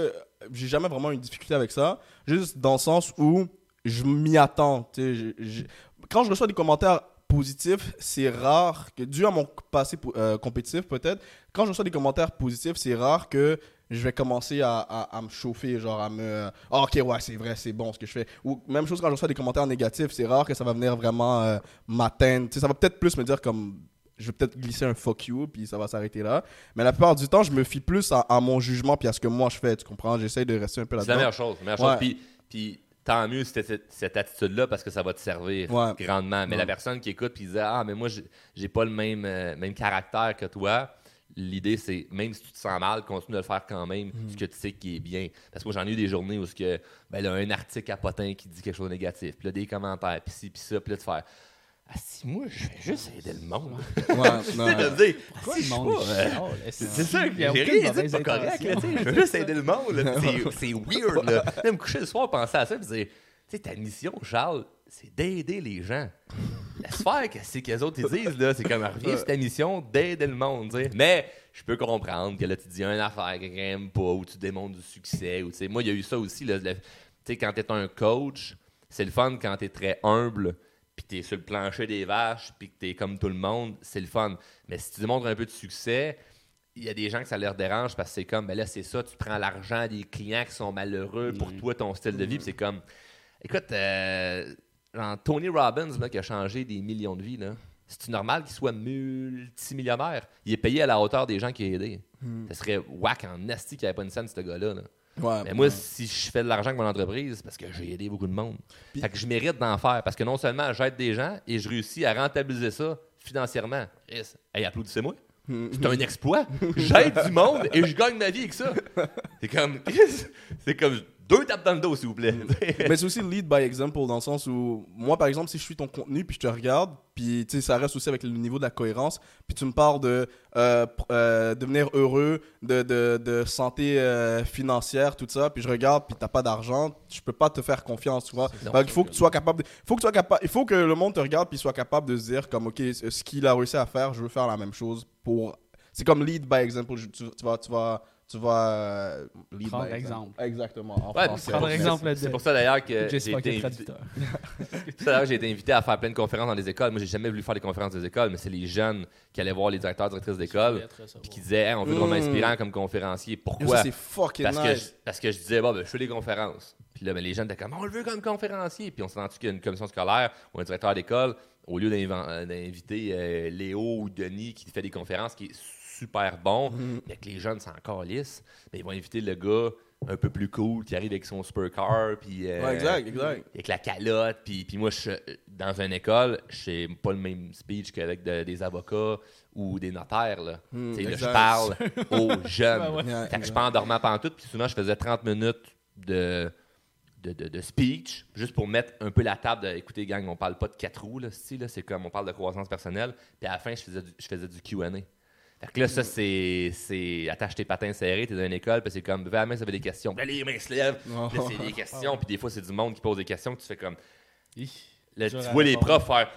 j'ai jamais vraiment eu une difficulté avec ça. Juste dans le sens où je m'y attends. Tu sais, je- je- quand je reçois des commentaires positifs, c'est rare que, dû à mon passé euh, compétitif peut-être, quand je reçois des commentaires positifs, c'est rare que je vais commencer à, à, à me chauffer, genre à me... Ah, ok, ouais, c'est vrai, c'est bon ce que je fais. Ou même chose quand je reçois des commentaires négatifs, c'est rare que ça va venir vraiment euh, m'atteindre. Tu sais, ça va peut-être plus me dire comme... Je vais peut-être glisser un fuck you, puis ça va s'arrêter là. Mais la plupart du temps, je me fie plus à, à mon jugement, puis à ce que moi je fais, tu comprends? J'essaie de rester un peu C'est la là-dedans. meilleure chose. La meilleure Ouais. chose. Puis, puis tant mieux si t'as cette, cette attitude-là parce que ça va te servir Ouais. grandement. Mais Ouais. la personne qui écoute et dit ah, mais moi, j'ai, j'ai pas le même, euh, même caractère que toi. L'idée, c'est même si tu te sens mal, continue de le faire quand même, Mm. ce que tu sais qui est bien. Parce que moi, j'en ai eu des journées où il ben, y a un article à potin qui dit quelque chose de négatif, puis là, des commentaires, puis ci, puis ça, puis là, de faire ah, si moi, je fais juste aider le monde. Ouais, Tu non, sais, de me dire, Pourquoi si le je suis monde pas, euh, chiale? c'est c'est ça, Il y a j'ai aucune rien dit mauvaise de pas correct, là, tu sais. intention. Je veux juste aider le monde, là. C'est, c'est weird, là. Même me coucher le soir, penser à ça, puis dire, tu sais, ta mission, Charles, c'est d'aider les gens. Laisse faire qu'est-ce que les autres ils disent, là. C'est comme, reviens sur ta mission d'aider le monde, tu sais. Mais je peux comprendre que là, tu dis une affaire que quelqu'un aime pas, ou tu démontres du succès, ou tu sais. Moi, il y a eu ça aussi, là. Tu sais, quand t'es un coach, c'est le fun quand t'es très humble, puis t'es sur le plancher des vaches, puis que t'es comme tout le monde, c'est le fun. Mais si tu démontres un peu de succès, il y a des gens que ça leur dérange parce que c'est comme, ben là, c'est ça, tu prends l'argent des clients qui sont malheureux pour toi, ton style de vie, puis c'est comme, écoute, euh, genre, Tony Robbins, là, qui a changé des millions de vies, là, c'est-tu normal qu'il soit multimillionnaire? Il est payé à la hauteur des gens qu'il a aidés. Ça serait whack en asti qu'il n'y avait pas une scène, ce gars-là, là. Ouais, Mais moi, ouais. si je fais de l'argent avec mon entreprise, c'est parce que j'ai aidé beaucoup de monde. Fait que je mérite d'en faire. Parce que non seulement j'aide des gens et je réussis à rentabiliser ça financièrement. Chris, hey, applaudissez-moi. C'est un exploit. J'aide du monde et je gagne ma vie avec ça. C'est comme, Chris, c'est comme deux tapes dans le dos, s'il vous plaît. Mais c'est aussi lead by example dans le sens où moi par exemple si je suis ton contenu puis je te regarde puis tu sais ça reste aussi avec le niveau de la cohérence puis tu me parles de euh, pr- euh, devenir heureux de, de, de santé euh, financière tout ça puis je regarde puis t'as pas d'argent je peux pas te faire confiance tu vois. Non, Donc, il faut que tu sois capable de, faut que tu sois capable il faut que le monde te regarde puis soit capable de se dire comme ok ce qu'il a réussi à faire je veux faire la même chose pour c'est comme lead by example Je- tu, tu vas tu vas tu vas euh, lead Prendre by exemple. Exactement en Ouais, français. prendre exemple de- C'est pour ça d'ailleurs que j'ai Jessica été, qui est invité, traducteur. c'est pour ça, d'ailleurs, j'ai été invité à faire plein de conférences dans les écoles. Moi, j'ai jamais voulu faire des conférences des écoles, mais c'est les jeunes qui allaient voir les directeurs, directrices d'école, puis qui disaient hey, on veut de Mm. inspirant comme conférencier. Yo, Pourquoi? ça, c'est fucking Parce que, je, nice. parce que je disais, bon, ben, je fais des conférences. Puis là, ben, les jeunes étaient comme, on le veut comme conférencier. Puis on s'est rendu qu'il y a une commission scolaire ou un directeur d'école, au lieu d'invan- d'inviter euh, Léo ou Denis qui fait des conférences, qui est super bon, mais que les jeunes s'en calissent, mais ils vont inviter le gars un peu plus cool qui arrive avec son supercar, puis euh, Ouais, exact, exact. avec la calotte. Puis, puis moi, je, dans une école, je fais pas le même speech qu'avec de- des avocats ou des notaires. Là. Hmm, Tu sais, là, je exact. parle aux jeunes. Ouais, ouais. Yeah, Fait que je suis pas endormant pantoute, puis souvent, je faisais trente minutes de, de, de, de speech, juste pour mettre un peu la table de, écoutez, gang, on parle pas de quatre roues, là, c'est, là, c'est comme on parle de croissance personnelle, puis à la fin, je faisais du, je faisais du Q and A. Fait que là, ça, c'est, c'est attache tes patins serrés, t'es dans une école, puis c'est comme, levez la main, ça fait des questions. Puis là, les mains se lèvent, puis là, c'est des questions, puis des fois, c'est du monde qui pose des questions, que tu fais comme, là, tu Dur à vois les répondre. profs faire.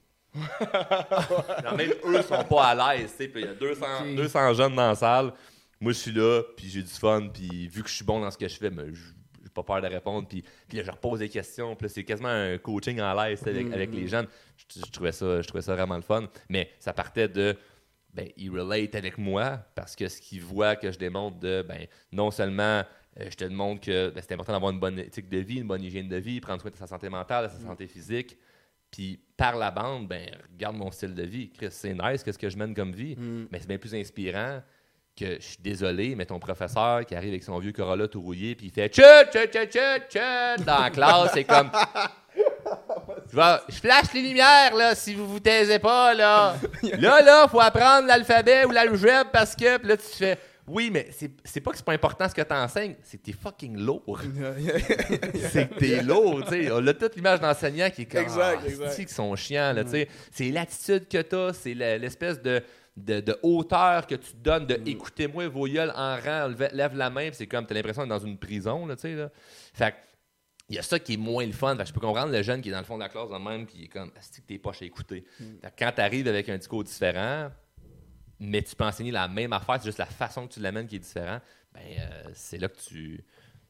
Non, même eux sont pas à l'aise, tu sais. Puis il y a deux cents, Ok. deux cents jeunes dans la salle. Moi, je suis là, puis j'ai du fun, puis vu que je suis bon dans ce que je fais, mais je j'ai pas peur de répondre. Puis, puis là, je repose des questions. Puis là, c'est quasiment un coaching en l'aise tu sais, avec, avec les jeunes. Je, je trouvais ça, je trouvais ça vraiment le fun. Mais ça partait de. Ben, ils relate avec moi parce que ce qu'ils voient que je démontre de, ben, non seulement euh, je te montre que ben, c'est important d'avoir une bonne éthique de vie, une bonne hygiène de vie, prendre soin de sa santé mentale, de sa santé physique. Puis par la bande, ben, regarde mon style de vie. Chris, c'est nice, qu'est-ce que je mène comme vie. Mm. Mais c'est bien plus inspirant que je suis désolé, mais ton professeur qui arrive avec son vieux Corolla tout rouillé, puis il fait tchut, tchut, tchut, tchut, tchut dans la classe, c'est comme. Je, vais- je flash les lumières, là, si vous vous taisez pas, là. Là, là, faut apprendre l'alphabet ou l'algèbre parce que. Puis là, tu fais. Oui, mais c'est, c'est pas que c'est pas important ce que t'enseignes, c'est que t'es fucking lourd. C'est que t'es lourd, tu sais. On a toute l'image d'enseignant qui est comme. Exact, ah, exact. c'est-tu qu'ils sont chiants, là, tu sais. C'est l'attitude que t'as, c'est la- l'espèce de. De, de hauteur que tu te donnes, de écoutez-moi, vos gueules en rang, lève, lève la main, puis c'est comme, t'as l'impression d'être dans une prison, là, tu sais, là. Fait que, il y a ça qui est moins le fun. Fait que je peux comprendre le jeune qui est dans le fond de la classe de même, qui est comme, est-ce que t'es poche à écouter? Fait que quand t'arrives avec un discours différent, mais tu peux enseigner la même affaire, c'est juste la façon que tu l'amènes qui est différente, ben, euh, c'est là que tu,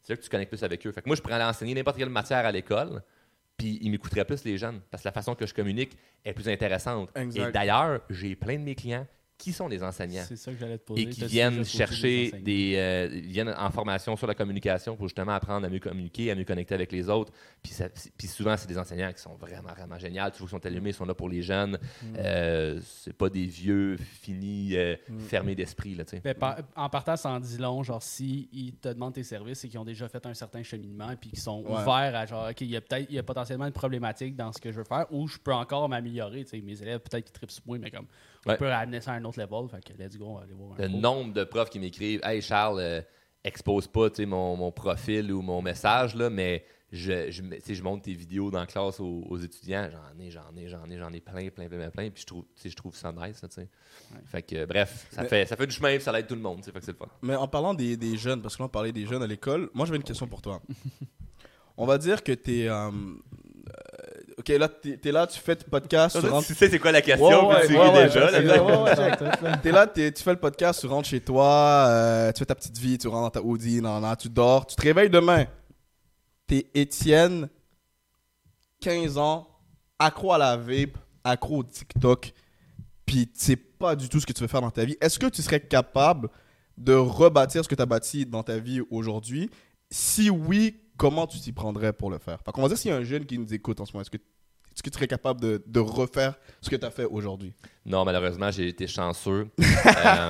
c'est là que tu connectes plus avec eux. Fait que moi, je pourrais aller enseigner n'importe quelle matière à l'école, puis ils m'écouteraient plus les jeunes, parce que la façon que je communique est plus intéressante. Exact. Et d'ailleurs, j'ai plein de mes clients qui sont des enseignants. C'est ça que j'allais te poser. Et qui T'as-tu viennent déjà posé chercher enseignants? des, euh, ils viennent en formation sur la communication pour justement apprendre à mieux communiquer, à mieux connecter avec les autres. Puis, ça, puis souvent, c'est des enseignants qui sont vraiment, vraiment géniaux. Tu vois qu'ils sont allumés, ils sont là pour les jeunes. Mm. Euh, c'est pas des vieux finis, euh, mm. fermés d'esprit. Là, ben, par, en partant, ça en dit long. Genre, si ils te demandent tes services et qu'ils ont déjà fait un certain cheminement et qu'ils sont ouais. ouverts à genre, OK, il y a peut-être, il y a potentiellement une problématique dans ce que je veux faire ou je peux encore m'améliorer. T'sais, mes élèves, peut-être qu'ils trippent sur moi, mais comme on ouais. peut amener ça à un autre level. Fait que let's go, on va aller voir un Le cours. nombre de profs qui m'écrivent « Hey Charles, euh, expose pas mon, mon profil ou mon message, là, mais je, je, je montre tes vidéos dans la classe aux, aux étudiants. J'en ai, j'en ai, j'en ai, j'en ai plein, plein, plein, plein. Puis je trouve, je trouve ça nice. Là, ouais. Fait que, euh, bref, ça, mais, fait, ça fait du chemin et ça aide tout le monde. Fait que c'est le fun. Mais en parlant des, des jeunes, parce que là, on parlait des jeunes à l'école, moi, j'avais une question pour toi. On va dire que t'es... Euh, ok, là, t'es, t'es là, tu fais le podcast. Tu rentres... sais c'est quoi la question, ouais, ouais, tu ouais, ouais, déjà. Ouais, là, ouais, ouais, t'es là, t'es, tu fais le podcast, tu rentres chez toi, euh, tu fais ta petite vie, tu rentres dans ta Audi, nan, nan, tu dors, tu te réveilles demain. T'es Étienne, quinze ans, accro à la vape, accro au TikTok, puis tu sais pas du tout ce que tu veux faire dans ta vie. Est-ce que tu serais capable de rebâtir ce que tu as bâti dans ta vie aujourd'hui? Si oui, comment tu t'y prendrais pour le faire? Fait qu'on va dire s'il y a un jeune qui nous écoute en ce moment, est-ce que, est-ce que tu serais capable de, de refaire ce que tu as fait aujourd'hui? Non, malheureusement, j'ai été chanceux. euh,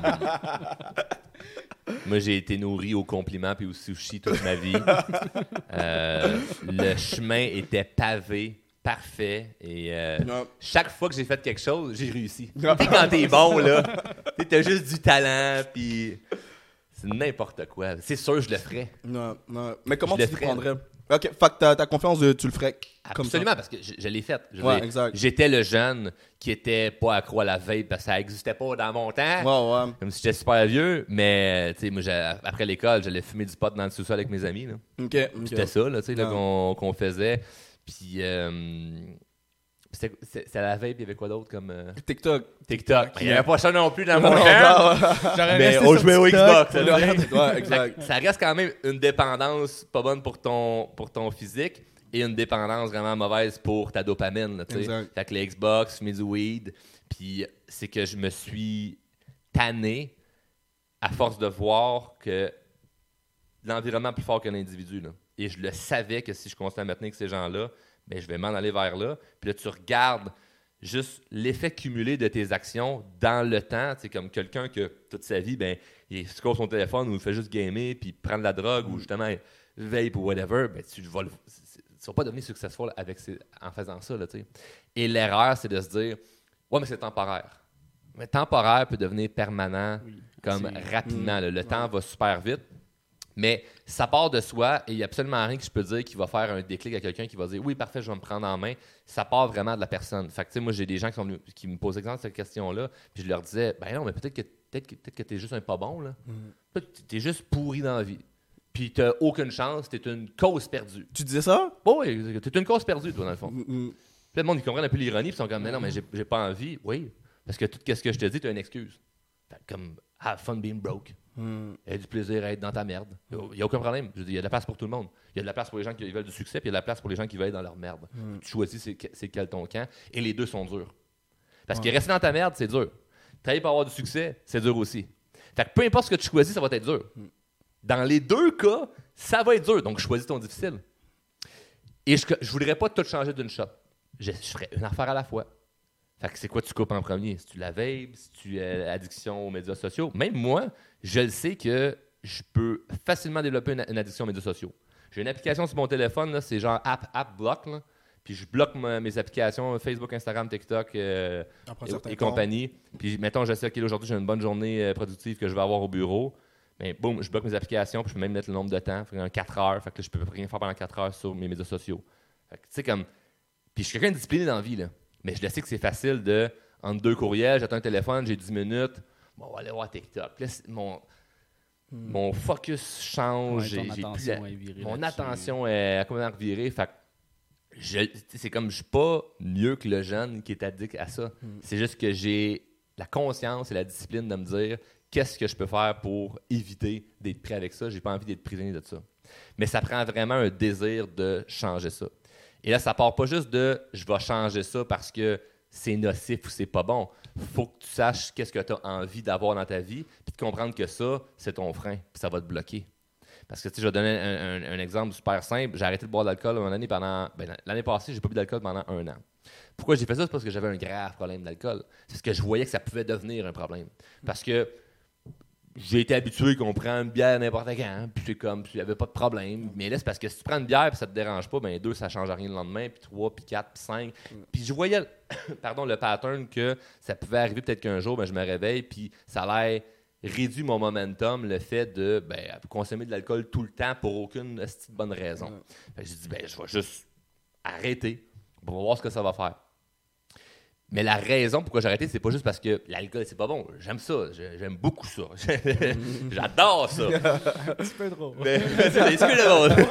moi, j'ai été nourri aux compliments puis au sushi toute ma vie. Euh, le chemin était pavé, parfait. Et euh, chaque fois que j'ai fait quelque chose, j'ai réussi. Tu sais, quand t'es bon, là, t'as juste du talent, puis... C'est n'importe quoi. C'est sûr, je le ferais. Non, non. Mais comment je tu t'y prendrais? Ok, fait que t'as, t'as confiance de tu le ferais comme Absolument, ça. parce que je, je l'ai fait. Je ouais, l'ai, exact. J'étais le jeune qui était pas accro à la vape parce que ça n'existait pas dans mon temps. Ouais, ouais. Comme si j'étais super vieux. Mais, tu sais, moi, après l'école, j'allais fumer du pot dans le sous-sol avec mes amis. Là. Ok, ok. C'était ça, là, tu sais, là, ouais. qu'on, qu'on faisait. Puis, euh, C'était, c'était la vape, il y avait quoi d'autre comme... Euh... TikTok. TikTok. Il n'y avait pas ça non plus dans non, mon temps. Mais on jouait au Xbox. Ouais, exact. Ça, ça reste quand même une dépendance pas bonne pour ton, pour ton physique et une dépendance vraiment mauvaise pour ta dopamine. Là, fait que le Xbox, fumer du weed. Puis c'est que je me suis tanné à force de voir que l'environnement est plus fort que l'individu. Là. Et je le savais que si je continuais à me tenir avec ces gens-là, ben, je vais m'en aller vers là. Puis là, tu regardes juste l'effet cumulé de tes actions dans le temps. C'est comme quelqu'un que toute sa vie, ben, il scrolle son téléphone ou il fait juste gamer puis prendre de la drogue mm. ou justement vape ou whatever. Ben, tu ne vas, vas pas devenir successful avec ces, en faisant ça. Là, et l'erreur, c'est de se dire ouais, mais c'est temporaire. Mais temporaire peut devenir permanent oui, comme rapidement. Mm. Là. Le ouais. temps va super vite. Mais ça part de soi et il n'y a absolument rien que je peux dire qui va faire un déclic à quelqu'un qui va dire « Oui, parfait, je vais me prendre en main. » Ça part vraiment de la personne. Fait que, tu sais, moi, j'ai des gens qui, sont venus, qui me posent exemple cette question-là, puis je leur disais « Ben non, mais peut-être que, peut-être que, peut-être que t'es juste un pas bon, là. Mm. Peut-être que t'es juste pourri dans la vie. Puis t'as aucune chance, t'es une cause perdue. » Tu disais ça? Oh, oui, t'es une cause perdue, toi, dans le fond. Mm. Puis le monde, ils comprennent un peu l'ironie, puis ils sont comme « Mais non, mais j'ai, j'ai pas envie. » Oui, parce que tout ce que je te dis, t'as une excuse. Fait comme « Have fun being broke. » Mm. Il y a du plaisir à être dans ta merde. Il n'y a aucun problème. Je veux dire, il y a de la place pour tout le monde. Il y a de la place pour les gens qui veulent du succès, puis il y a de la place pour les gens qui veulent être dans leur merde. Mm. Tu choisis c'est, c'est quel ton camp, et les deux sont durs. Parce ouais. que rester dans ta merde, c'est dur. Travailler pour avoir du succès, c'est dur aussi. Fait que peu importe ce que tu choisis, ça va être dur. Mm. Dans les deux cas, ça va être dur. Donc, choisis ton difficile. Et je ne voudrais pas tout changer d'une shot. Je, je ferais une affaire à la fois. Fait que c'est quoi tu coupes en premier? Si tu la vape, si tu as l'addiction aux médias sociaux. Même moi, je le sais que je peux facilement développer une, une addiction aux médias sociaux. J'ai une application sur mon téléphone, là, c'est genre App, app Block. Là, puis je bloque ma, mes applications Facebook, Instagram, TikTok euh, et, et compagnie. Puis mettons, je sais qu'aujourd'hui j'ai une bonne journée euh, productive que je vais avoir au bureau. Mais boum, je bloque mes applications, puis je peux même mettre le nombre de temps, fait quatre heures. Fait que là, je peux rien faire pendant quatre heures sur mes médias sociaux. Fait que tu sais, comme. Puis je suis quelqu'un de discipliné dans la vie, là. Mais je le sais que c'est facile de, entre deux courriels, j'attends un téléphone, j'ai dix minutes, bon, on va aller voir TikTok. Là, mon, hmm. mon focus change. Ouais, j'ai, j'ai plus la, mon là-dessus. Attention est complètement revirée. Fait que je, c'est comme je suis pas mieux que le jeune qui est addict à ça. Hmm. C'est juste que j'ai la conscience et la discipline de me dire qu'est-ce que je peux faire pour éviter d'être pris avec ça. J'ai pas envie d'être prisonnier de ça. Mais ça prend vraiment un désir de changer ça. Et là, ça part pas juste de « je vais changer ça parce que c'est nocif ou c'est pas bon ». Il faut que tu saches qu'est-ce que tu as envie d'avoir dans ta vie, puis de comprendre que ça, c'est ton frein, puis ça va te bloquer. Parce que, tu sais, je vais donner un, un, un exemple super simple. J'ai arrêté de boire de l'alcool une année pendant... Ben, l'année passée, j'ai pas bu d'alcool pendant un an. Pourquoi j'ai fait ça? C'est parce que j'avais un grave problème d'alcool. C'est parce que je voyais que ça pouvait devenir un problème. Parce que j'ai été habitué qu'on prend une bière n'importe quand, puis c'est comme, il n'y avait pas de problème. Mais là, c'est parce que si tu prends une bière et ça te dérange pas, ben deux, ça change rien le lendemain, puis trois, puis quatre, puis cinq. Puis je voyais, pardon, le pattern que ça pouvait arriver peut-être qu'un jour, ben, je me réveille, puis ça a l'air réduit mon momentum, le fait de ben, consommer de l'alcool tout le temps pour aucune petite bonne raison. Fait que j'ai dit, ben, je vais juste arrêter pour voir ce que ça va faire. Mais la raison pourquoi j'ai arrêté, c'est pas juste parce que l'alcool, c'est pas bon. J'aime ça. J'aime beaucoup ça. J'adore ça. Un petit peu trop. Mais c'est un petit peu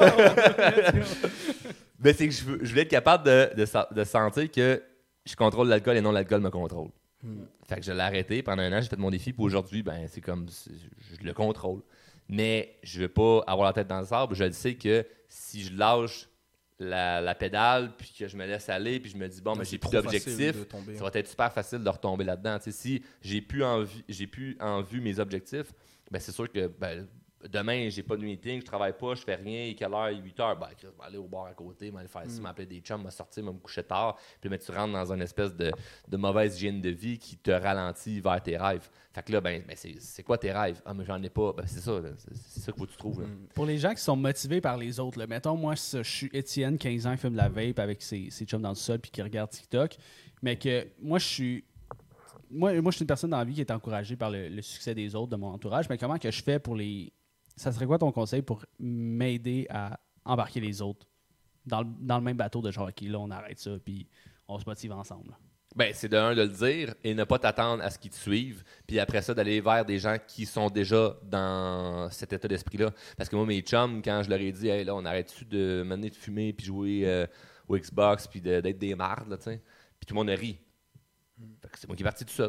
drôle. Mais c'est que je, je voulais être capable de, de, de sentir que je contrôle l'alcool et non l'alcool me contrôle. Hmm. Fait que je l'ai arrêté pendant un an, j'ai fait mon défi. Puis aujourd'hui, ben, c'est comme c'est, je le contrôle. Mais je veux pas avoir la tête dans le sable. Je le sais que si je lâche La, la pédale, puis que je me laisse aller, puis je me dis, bon, mais j'ai plus d'objectifs, ça va être super facile de retomber là-dedans. Tu sais, si j'ai plus en vue, j'ai plus en vue mes objectifs, ben c'est sûr que ben, demain, j'ai pas de meeting, je travaille pas, je fais rien, et quelle heure? huit heures, ben, je vais aller au bar à côté, je vais aller faire ci, mm. m'appeler des chums, me sortir, me coucher tard, puis ben, tu rentres dans une espèce de, de mauvaise hygiène de vie qui te ralentit vers tes rêves. Fait que là, ben, ben c'est, c'est quoi tes rêves? Ah, mais j'en ai pas. Ben, c'est ça, là. C'est, c'est ça qu'il faut que tu trouves. Là. Pour les gens qui sont motivés par les autres, là, mettons, moi, je suis Étienne, quinze ans, qui fume de la vape avec ses, ses chums dans le sol puis qui regarde TikTok, mais que moi, je suis. Moi, moi, je suis une personne dans la vie qui est encouragée par le, le succès des autres, de mon entourage, mais comment que je fais pour les. Ça serait quoi ton conseil pour m'aider à embarquer les autres dans le, dans le même bateau de genre, OK, là, on arrête ça, puis on se motive ensemble? Là. Ben, c'est de un de le dire et ne pas t'attendre à ce qu'ils te suivent. Puis après ça, d'aller vers des gens qui sont déjà dans cet état d'esprit-là. Parce que moi, mes chums, quand je leur ai dit, hey, là, on arrête-tu de m'amener de fumer puis jouer euh, au Xbox puis de, d'être des mardes, là, tu sais. Puis tout le monde a ri. Fait que c'est moi qui est parti tout seul.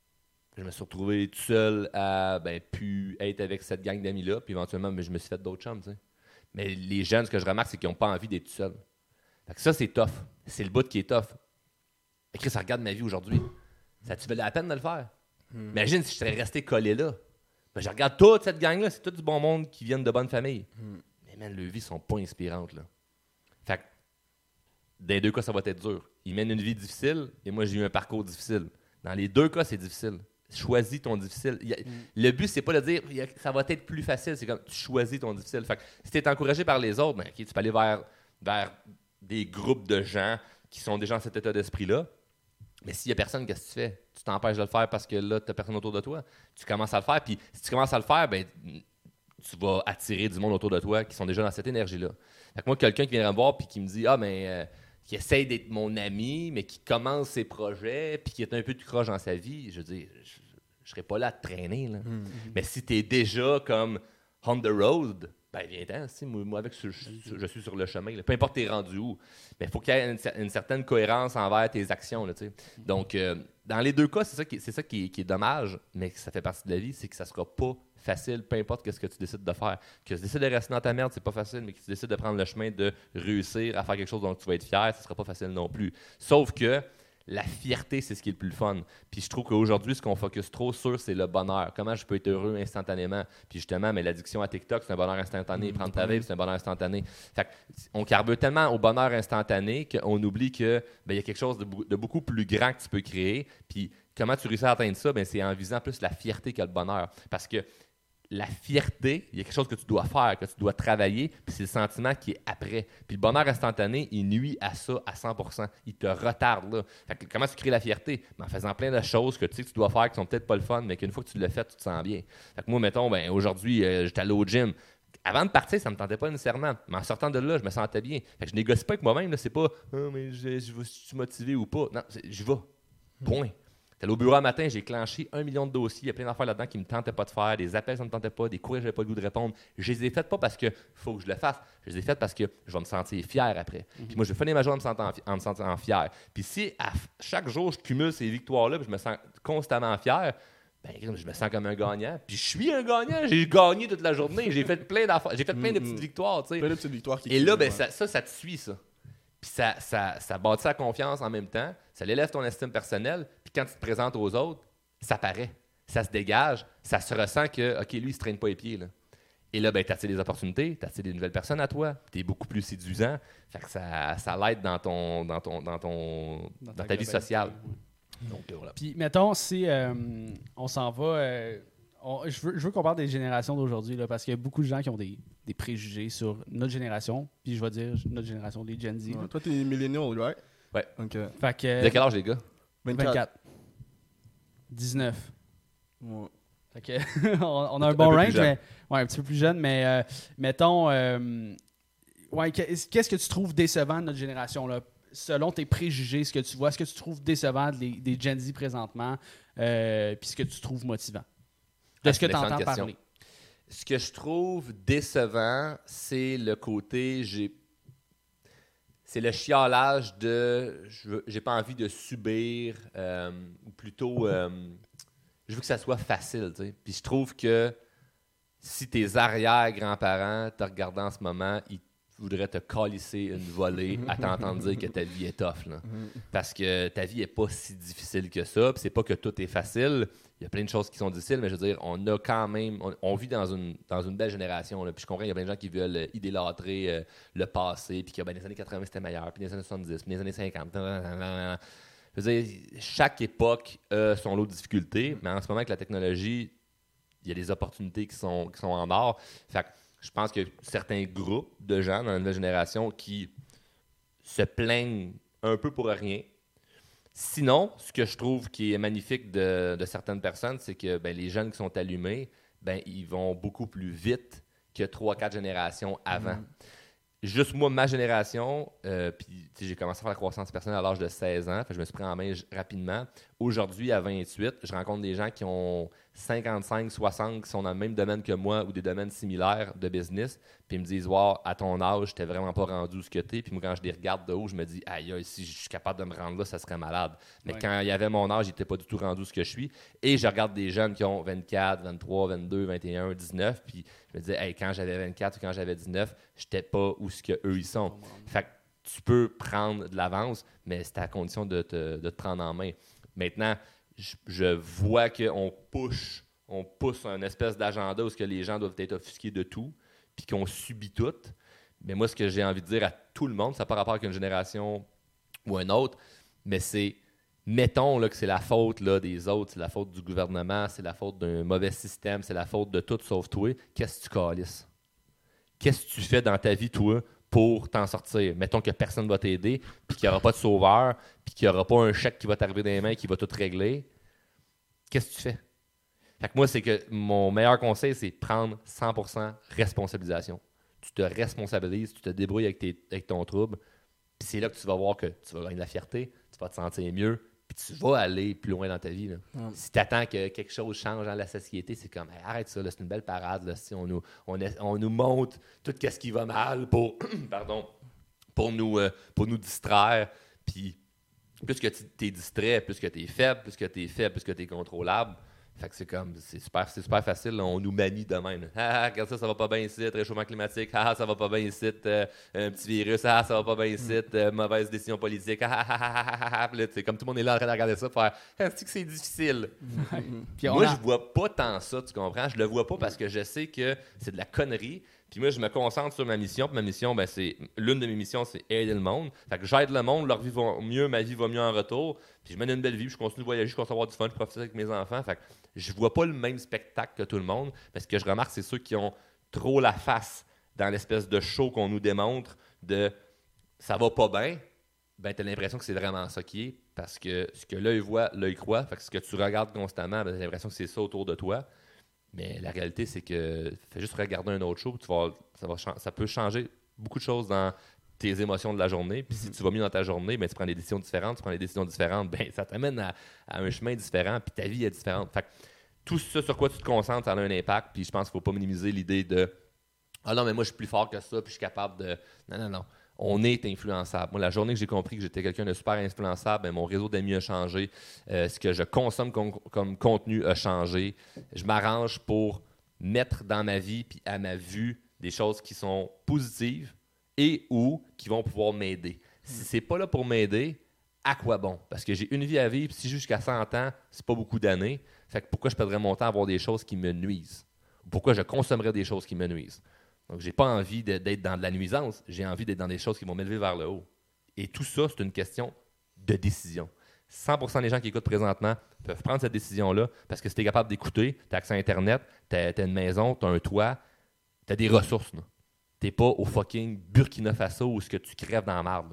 Je me suis retrouvé tout seul à ben, plus être avec cette gang d'amis-là. Puis éventuellement, ben, je me suis fait d'autres chums, tu sais. Mais les jeunes, ce que je remarque, c'est qu'ils n'ont pas envie d'être tout seuls. Fait que ça, c'est tough. C'est le bout qui est tough. Mais Chris, regarde ma vie aujourd'hui. Ça tu valait la peine de le faire? Hmm. Imagine si je serais resté collé là. Ben, je regarde toute cette gang-là, c'est tout du bon monde qui viennent de bonnes familles. Hmm. Mais man, leurs vies sont pas inspirantes. Là. Fait que, dans les deux cas, ça va être dur. Ils mènent une vie difficile et moi, j'ai eu un parcours difficile. Dans les deux cas, c'est difficile. Choisis ton difficile. A, hmm. Le but, c'est pas de dire ça va être plus facile, c'est comme tu choisis ton difficile. Fait que, si tu es encouragé par les autres, ben, okay, tu peux aller vers, vers des groupes de gens qui sont déjà dans cet état d'esprit-là. Mais s'il n'y a personne, qu'est-ce que tu fais? Tu t'empêches de le faire parce que là, tu n'as personne autour de toi. Tu commences à le faire, puis si tu commences à le faire, ben, tu vas attirer du monde autour de toi qui sont déjà dans cette énergie-là. Fait que moi, quelqu'un qui vient me voir puis qui me dit « Ah, mais euh, qui essaye d'être mon ami, mais qui commence ses projets, puis qui est un peu de croche dans sa vie, je veux dire, je ne serais pas là à te traîner. Là. Mm-hmm. Mais si tu es déjà comme on the road, ben viens-t'en, moi avec je, je, je suis sur le chemin, là. Peu importe t'es rendu où, mais il faut qu'il y ait une, une certaine cohérence envers tes actions, là, mm-hmm. Donc euh, dans les deux cas, c'est ça, qui, c'est ça qui, est, qui est dommage, mais ça fait partie de la vie, c'est que ça sera pas facile, peu importe ce que tu décides de faire. Que tu décides de rester dans ta merde, c'est pas facile, mais que tu décides de prendre le chemin de réussir à faire quelque chose dont tu vas être fier, ça sera pas facile non plus. Sauf que la fierté, c'est ce qui est le plus fun. Puis je trouve qu'aujourd'hui, ce qu'on focus trop sur, c'est le bonheur. Comment je peux être heureux instantanément. Puis justement, mais l'addiction à TikTok, c'est un bonheur instantané. Mmh, Prendre ta vape, c'est un bonheur instantané. Fait qu'on carbure tellement au bonheur instantané qu'on oublie qu'il ben, y a quelque chose de, de beaucoup plus grand que tu peux créer. Puis comment tu réussis à atteindre ça? Ben, c'est en visant plus la fierté que le bonheur. Parce que la fierté, il y a quelque chose que tu dois faire, que tu dois travailler, puis c'est le sentiment qui est après. Puis le bonheur instantané, il nuit à ça à cent pour cent. Il te retarde là. Fait que comment tu crées la fierté? Ben, en faisant plein de choses que tu sais que tu dois faire qui sont peut-être pas le fun, mais qu'une fois que tu l'as fait, tu te sens bien. Fait que moi, mettons, ben, aujourd'hui, euh, j'étais allé au gym. Avant de partir, ça me tentait pas nécessairement. Mais en sortant de là, je me sentais bien. Fait que je négocie pas avec moi-même. Là. C'est pas oh, mais je, je, je suis motivé ou pas. Non, je vais. Point. J'étais au bureau un matin, j'ai clenché un million de dossiers. Il y a plein d'affaires là-dedans qui ne me tentaient pas de faire. Des appels, ça ne me tentait pas. Des courriels, je n'avais pas le goût de répondre. Je les ai faites pas parce qu'il faut que je le fasse. Je les ai faites parce que je vais me sentir fier après. Mm-hmm. Puis moi, je vais finir ma journée en me sentant, en me sentant fier. Puis si à chaque jour, je cumule ces victoires-là puis je me sens constamment fier, ben, je me sens comme un gagnant. Puis je suis un gagnant. J'ai gagné toute la journée. J'ai fait plein d'affaires. J'ai fait plein de petites victoires. T'sais. Plein de petites victoires qui Et là, ben, ouais. ça, ça, ça te suit, ça. Puis ça, ça, ça bâtit sa confiance en même temps. Ça l'élève ton estime personnelle. Puis quand tu te présentes aux autres, ça paraît. Ça se dégage. Ça se ressent que, OK, lui, il se traîne pas les pieds. Là. Et là, ben, tu attires des opportunités. Tu attires des nouvelles personnes à toi. Tu es beaucoup plus séduisant. Fait que ça, ça l'aide dans, ton, dans, ton, dans, ton, dans, dans ta, ta vie sociale. Ouais. Donc, euh, voilà. Puis, mettons, si euh, on s'en va... Euh, on, je veux, je veux qu'on parle des générations d'aujourd'hui, là, parce qu'il y a beaucoup de gens qui ont des, des préjugés sur notre génération. Puis, je vais dire notre génération, les Gen Z. Ouais, toi, t'es millennial, right? Ouais. Okay. Fait que... De quel âge, les gars? vingt-quatre. vingt-quatre. dix-neuf. Ouais. Fait que, on, on a un, un bon range, mais... Ouais, un petit peu plus jeune, mais euh, mettons... Euh, ouais, qu'est-ce que tu trouves décevant de notre génération, là? Selon tes préjugés, ce que tu vois, ce que tu trouves décevant des, des Gen Z présentement, euh, puis ce que tu trouves motivant, de ah, ce que tu entends parler. Ce que je trouve décevant, c'est le côté, j'ai, c'est le chiolage de, je veux, j'ai pas envie de subir, euh, ou plutôt, euh, je veux que ça soit facile, tu sais. Puis je trouve que si tes arrière-grands-parents te regardent en ce moment, ils voudrais te calisser une volée à t'entendre dire que ta vie est tough. Là. Parce que ta vie n'est pas si difficile que ça. Puis c'est pas que tout est facile. Il y a plein de choses qui sont difficiles, mais je veux dire, on a quand même... On, on vit dans une, dans une belle génération. Là. Puis je comprends qu'il y a plein de gens qui veulent idolâtrer euh, le passé, puis que ben, les années quatre-vingts, c'était meilleur, puis les années soixante-dix, puis les années cinquante. Je veux dire, chaque époque a son lot de difficultés, mais en ce moment, avec la technologie, il y a des opportunités qui sont, qui sont en or. Fait que je pense qu'il y a certains groupes de gens dans la nouvelle génération qui se plaignent un peu pour rien. Sinon, ce que je trouve qui est magnifique de, de certaines personnes, c'est que ben, les jeunes qui sont allumés, ben, ils vont beaucoup plus vite que trois quatre générations avant. Mmh. Juste moi, ma génération, euh, puis j'ai commencé à faire la croissance personnelle à l'âge de seize ans, fait, je me suis pris en main rapidement. Aujourd'hui, à vingt-huit, je rencontre des gens qui ont cinquante-cinq, soixante, qui sont dans le même domaine que moi ou des domaines similaires de business, puis ils me disent « Wow, à ton âge, t'es vraiment pas rendu où ce que t'es. » Puis moi, quand je les regarde de haut, je me dis « Aïe, si je suis capable de me rendre là, ça serait malade. » Mais ouais. Quand il y avait mon âge, j'étais pas du tout rendu où ce que je suis. Et je regarde des jeunes qui ont vingt-quatre, vingt-trois, vingt-deux, vingt et un, dix-neuf, puis je me disais hey, « Quand j'avais vingt-quatre ou quand j'avais dix-neuf, j'étais pas où ce qu'eux ils sont. » Fait que tu peux prendre de l'avance, mais c'est à condition de te, de te prendre en main. Maintenant, je, je vois qu'on push, on pousse un espèce d'agenda où ce que les gens doivent être offusqués de tout, puis qu'on subit tout. Mais moi, ce que j'ai envie de dire à tout le monde, ça n'a pas rapport avec une génération ou une autre, mais c'est, mettons là, que c'est la faute là, des autres, c'est la faute du gouvernement, c'est la faute d'un mauvais système, c'est la faute de tout sauf toi. Qu'est-ce que tu calisses? Qu'est-ce que tu fais dans ta vie, toi, pour t'en sortir? Mettons que personne ne va t'aider, puis qu'il n'y aura pas de sauveur, puis qu'il n'y aura pas un chèque qui va t'arriver dans les mains qui va tout régler. Qu'est-ce que tu fais? Fait que moi, c'est que mon meilleur conseil, c'est prendre cent pour cent responsabilisation. Tu te responsabilises, tu te débrouilles avec, tes, avec ton trouble, puis c'est là que tu vas voir que tu vas gagner de la fierté, tu vas te sentir mieux, puis tu vas aller plus loin dans ta vie. Là. Mm. Si tu attends que quelque chose change dans la société, c'est comme hey, arrête ça, là, c'est une belle parade. Là, si on, nous, on, est, on nous montre tout ce qui va mal pour, pardon, pour, nous, euh, pour nous distraire. Puis plus que tu es distrait, plus que tu es faible, plus que tu es faible, plus que tu es contrôlable. Fait que c'est comme, c'est super, c'est super facile, là, on nous manie de même. Ah, regarde ça, ça va pas bien ici, réchauffement climatique, ah, ça va pas bien ici, euh, un petit virus, ah, ça va pas bien ici, euh, mauvaise décision politique, ah, ah, ah, ah, ah, là, comme tout le monde est là en train de regarder ça, faire, est-ce que c'est difficile? Ouais. Puis moi, a... je vois pas tant ça, tu comprends? Je le vois pas parce que je sais que c'est de la connerie. Puis moi, je me concentre sur ma mission. Puis ma mission, ben, c'est l'une de mes missions, c'est aider le monde. Fait que j'aide le monde, leur vie va mieux, ma vie va mieux en retour. Puis je mène une belle vie, puis je continue de voyager, je continue d'avoir du fun, je profite avec mes enfants. Fait que je vois pas le même spectacle que tout le monde. Mais ce que je remarque, c'est ceux qui ont trop la face dans l'espèce de show qu'on nous démontre de ça va pas bien. Ben, t'as l'impression que c'est vraiment ça qui est. Parce que ce que l'œil voit, l'œil croit. Fait que ce que tu regardes constamment, ben, t'as l'impression que c'est ça autour de toi. Mais la réalité, c'est que fais juste regarder un autre show, tu vas, ça, va, ça peut changer beaucoup de choses dans tes émotions de la journée. Puis si tu vas mieux dans ta journée, ben, tu prends des décisions différentes. Tu prends des décisions différentes, ben, ça t'amène à, à un chemin différent, puis ta vie est différente. Fait que tout ça sur quoi tu te concentres, ça a un impact. Puis je pense qu'il ne faut pas minimiser l'idée de « Ah non, mais moi, je suis plus fort que ça, puis je suis capable de... » Non, non, non. On est influençable. Moi, la journée que j'ai compris que j'étais quelqu'un de super influençable, ben, mon réseau d'amis a changé. Euh, ce que je consomme comme, comme contenu a changé. Je m'arrange pour mettre dans ma vie puis à ma vue des choses qui sont positives et ou qui vont pouvoir m'aider. Si c'est pas là pour m'aider, à quoi bon? Parce que j'ai une vie à vivre. Si jusqu'à cent ans, c'est pas beaucoup d'années. Fait que pourquoi je perdrais mon temps à avoir des choses qui me nuisent? Pourquoi je consommerais des choses qui me nuisent? Donc, j'ai pas envie de, d'être dans de la nuisance. J'ai envie d'être dans des choses qui vont m'élever vers le haut. Et tout ça, c'est une question de décision. cent pour cent des gens qui écoutent présentement peuvent prendre cette décision-là parce que si tu es capable d'écouter, tu as accès à Internet, tu as une maison, tu as un toit, tu as des ressources. Tu n'es pas au fucking Burkina Faso où ce que tu crèves dans la marde.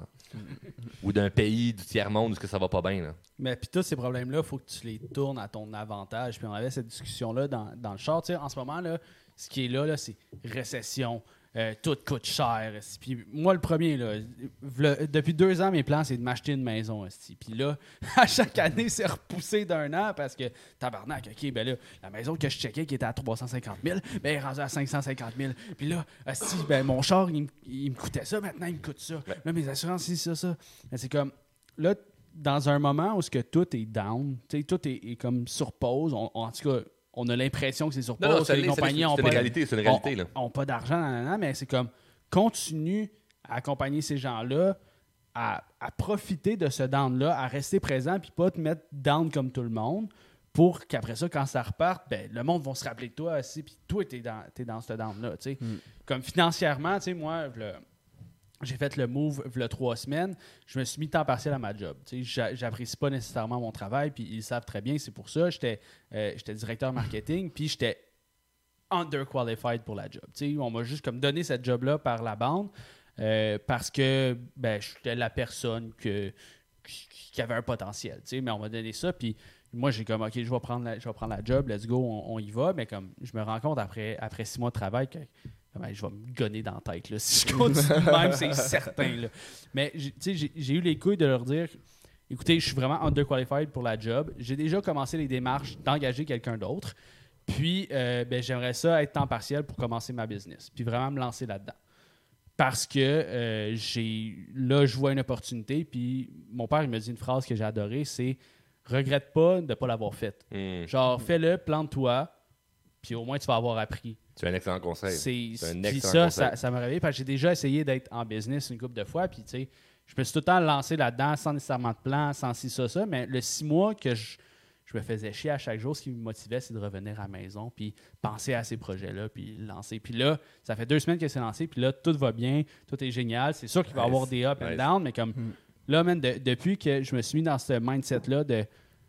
Ou d'un pays du tiers-monde où ce que ça va pas bien. Là. Mais puis tous ces problèmes-là, il faut que tu les tournes à ton avantage. Puis on avait cette discussion-là dans, dans le char. Tu sais, en ce moment, là, ce qui est là, là c'est récession. Euh, tout coûte cher. Esti. Puis moi, le premier, là, v'là, depuis deux ans, mes plans, c'est de m'acheter une maison. Esti. Puis là, à chaque année, c'est repoussé d'un an parce que, tabarnak, OK, ben là, la maison que je checkais qui était à trois cent cinquante mille, ben elle est rendue à cinq cent cinquante mille. Puis là, esti, ben mon char, il, il me coûtait ça, maintenant, il me coûte ça. Ouais. Là, mes assurances, c'est ça, ça. Mais c'est comme, là, dans un moment où ce que tout est down, tu sais, tout est, est comme sur pause, on, on, en tout cas, on a l'impression que c'est sur pause, Non, non, que les compagnies ont c'est pas, une réalité, c'est une réalité. Là. ont, ont pas d'argent, nan, nan, nan, mais c'est comme continue à accompagner ces gens-là à, à profiter de ce down-là, à rester présent, puis pas te mettre down comme tout le monde, pour qu'après ça, quand ça reparte, ben, le monde va se rappeler de toi aussi, puis toi, t'es dans, t'es dans ce down-là. Mm. Comme financièrement, moi, le, j'ai fait le move il y a trois semaines, je me suis mis temps partiel à ma job. J'a, j'apprécie pas nécessairement mon travail, puis ils le savent très bien, c'est pour ça. J'étais, euh, j'étais directeur marketing, puis j'étais underqualified pour la job. T'sais, on m'a juste comme donné cette job-là par la bande euh, parce que ben, j'étais la personne que, qui, qui avait un potentiel. Mais on m'a donné ça, puis moi, j'ai comme, OK, je vais prendre la, je vais prendre la job, let's go, on, on y va. Mais comme je me rends compte après, après six mois de travail que ben, je vais me gonner dans la tête. Là. Si je continue même, c'est certain. Là. Mais j'ai, j'ai, j'ai eu les couilles de leur dire, écoutez, je suis vraiment underqualified pour la job. J'ai déjà commencé les démarches d'engager quelqu'un d'autre. Puis, euh, ben, j'aimerais ça être temps partiel pour commencer ma business. Puis vraiment me lancer là-dedans. Parce que euh, j'ai là, je vois une opportunité. Puis mon père, il me dit une phrase que j'ai adorée, c'est « Regrette pas de ne pas l'avoir faite. Mm. » Genre, fais-le, plante-toi, puis au moins, tu vas avoir appris. C'est un excellent conseil. C'est, c'est un puis excellent ça, conseil. ça, ça m'a réveillé parce que j'ai déjà essayé d'être en business une couple de fois. Puis, tu sais, je me suis tout le temps lancé là-dedans sans nécessairement de plan, sans ci, ça, ça. Mais le six mois que je... je me faisais chier à chaque jour. Ce qui me motivait, c'est de revenir à la maison, puis penser à ces projets-là, puis lancer. Puis là, ça fait deux semaines que c'est lancé, puis là, tout va bien, tout est génial. C'est sûr qu'il va y nice. avoir des up and nice. down, mais comme mm. là, man, de, depuis que je me suis mis dans ce mindset-là de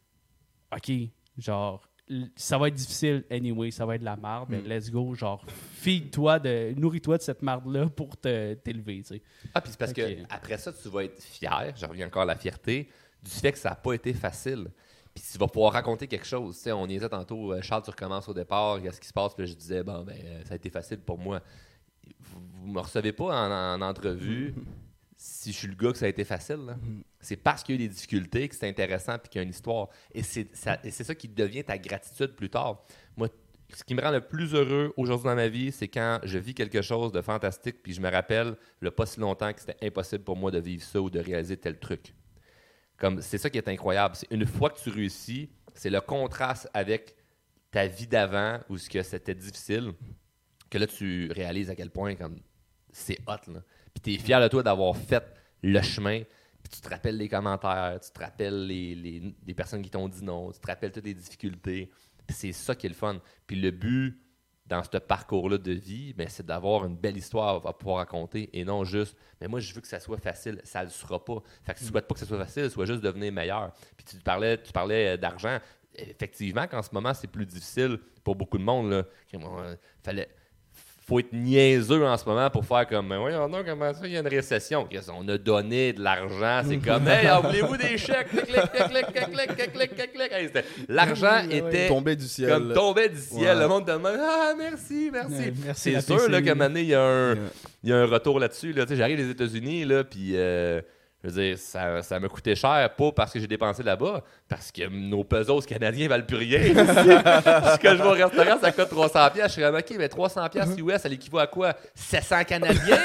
OK, genre, ça va être difficile anyway, ça va être de la marde, mais mm. let's go, genre, feed-toi, de, nourris-toi de cette marde-là pour te, t'élever, tu sais. Ah, puis c'est parce okay. qu'après ça, tu vas être fier, je reviens encore à la fierté, du fait que ça n'a pas été facile. Puis tu vas pouvoir raconter quelque chose. Tu sais, on y était tantôt, Charles, tu recommences au départ, qu'est-ce qui se passe? Puis là, je disais, bon, ben, ça a été facile pour moi. Vous ne me recevez pas en, en entrevue mm-hmm. si je suis le gars que ça a été facile. Là. Mm-hmm. C'est parce qu'il y a eu des difficultés que c'est intéressant et qu'il y a une histoire. Et c'est, ça, et c'est ça qui devient ta gratitude plus tard. Moi, ce qui me rend le plus heureux aujourd'hui dans ma vie, c'est quand je vis quelque chose de fantastique puis je me rappelle, il n'y a pas si longtemps, que c'était impossible pour moi de vivre ça ou de réaliser tel truc. Comme, c'est ça qui est incroyable. C'est une fois que tu réussis, c'est le contraste avec ta vie d'avant où ce que c'était difficile, que là, tu réalises à quel point comme, c'est hot. Là. Puis tu es fier de toi d'avoir fait le chemin. Puis tu te rappelles les commentaires, tu te rappelles les, les, les personnes qui t'ont dit non, tu te rappelles toutes les difficultés. Puis c'est ça qui est le fun. Puis le but dans ce parcours-là de vie, ben, c'est d'avoir une belle histoire à pouvoir raconter et non juste « mais moi, je veux que ça soit facile ». Ça ne le sera pas. Fait que tu ne souhaites pas que ça soit facile, soit juste devenir meilleur. Puis tu parlais, tu parlais d'argent. Effectivement, qu'en ce moment, c'est plus difficile pour beaucoup de monde. Là. Il fallait... faut être niaiseux en ce moment pour faire comme « mais voyons donc, comment ça, il y a une récession? » On a donné de l'argent, c'est comme « hey, voulez-vous des chèques? » Clic, clic, clic, clic, clic, clic, clic, clic, clic. Hey, l'argent était tombé du ciel. Comme tombé du ciel. Ouais. Le monde te demande « ah, merci, merci. Ouais, » merci c'est sûr là, qu'à un moment donné, il y a un, il y a un retour là-dessus. Là. J'arrive aux États-Unis, là, puis... Euh, Je veux dire, ça, ça m'a coûté cher, pas parce que j'ai dépensé là-bas, parce que nos pesos canadiens valent plus rien. Si quand je vais au restaurant, ça coûte trois cents piastres. Je suis comme, OK, mais trois cents piastres U S, ça l'équivaut à quoi? sept cents canadiens?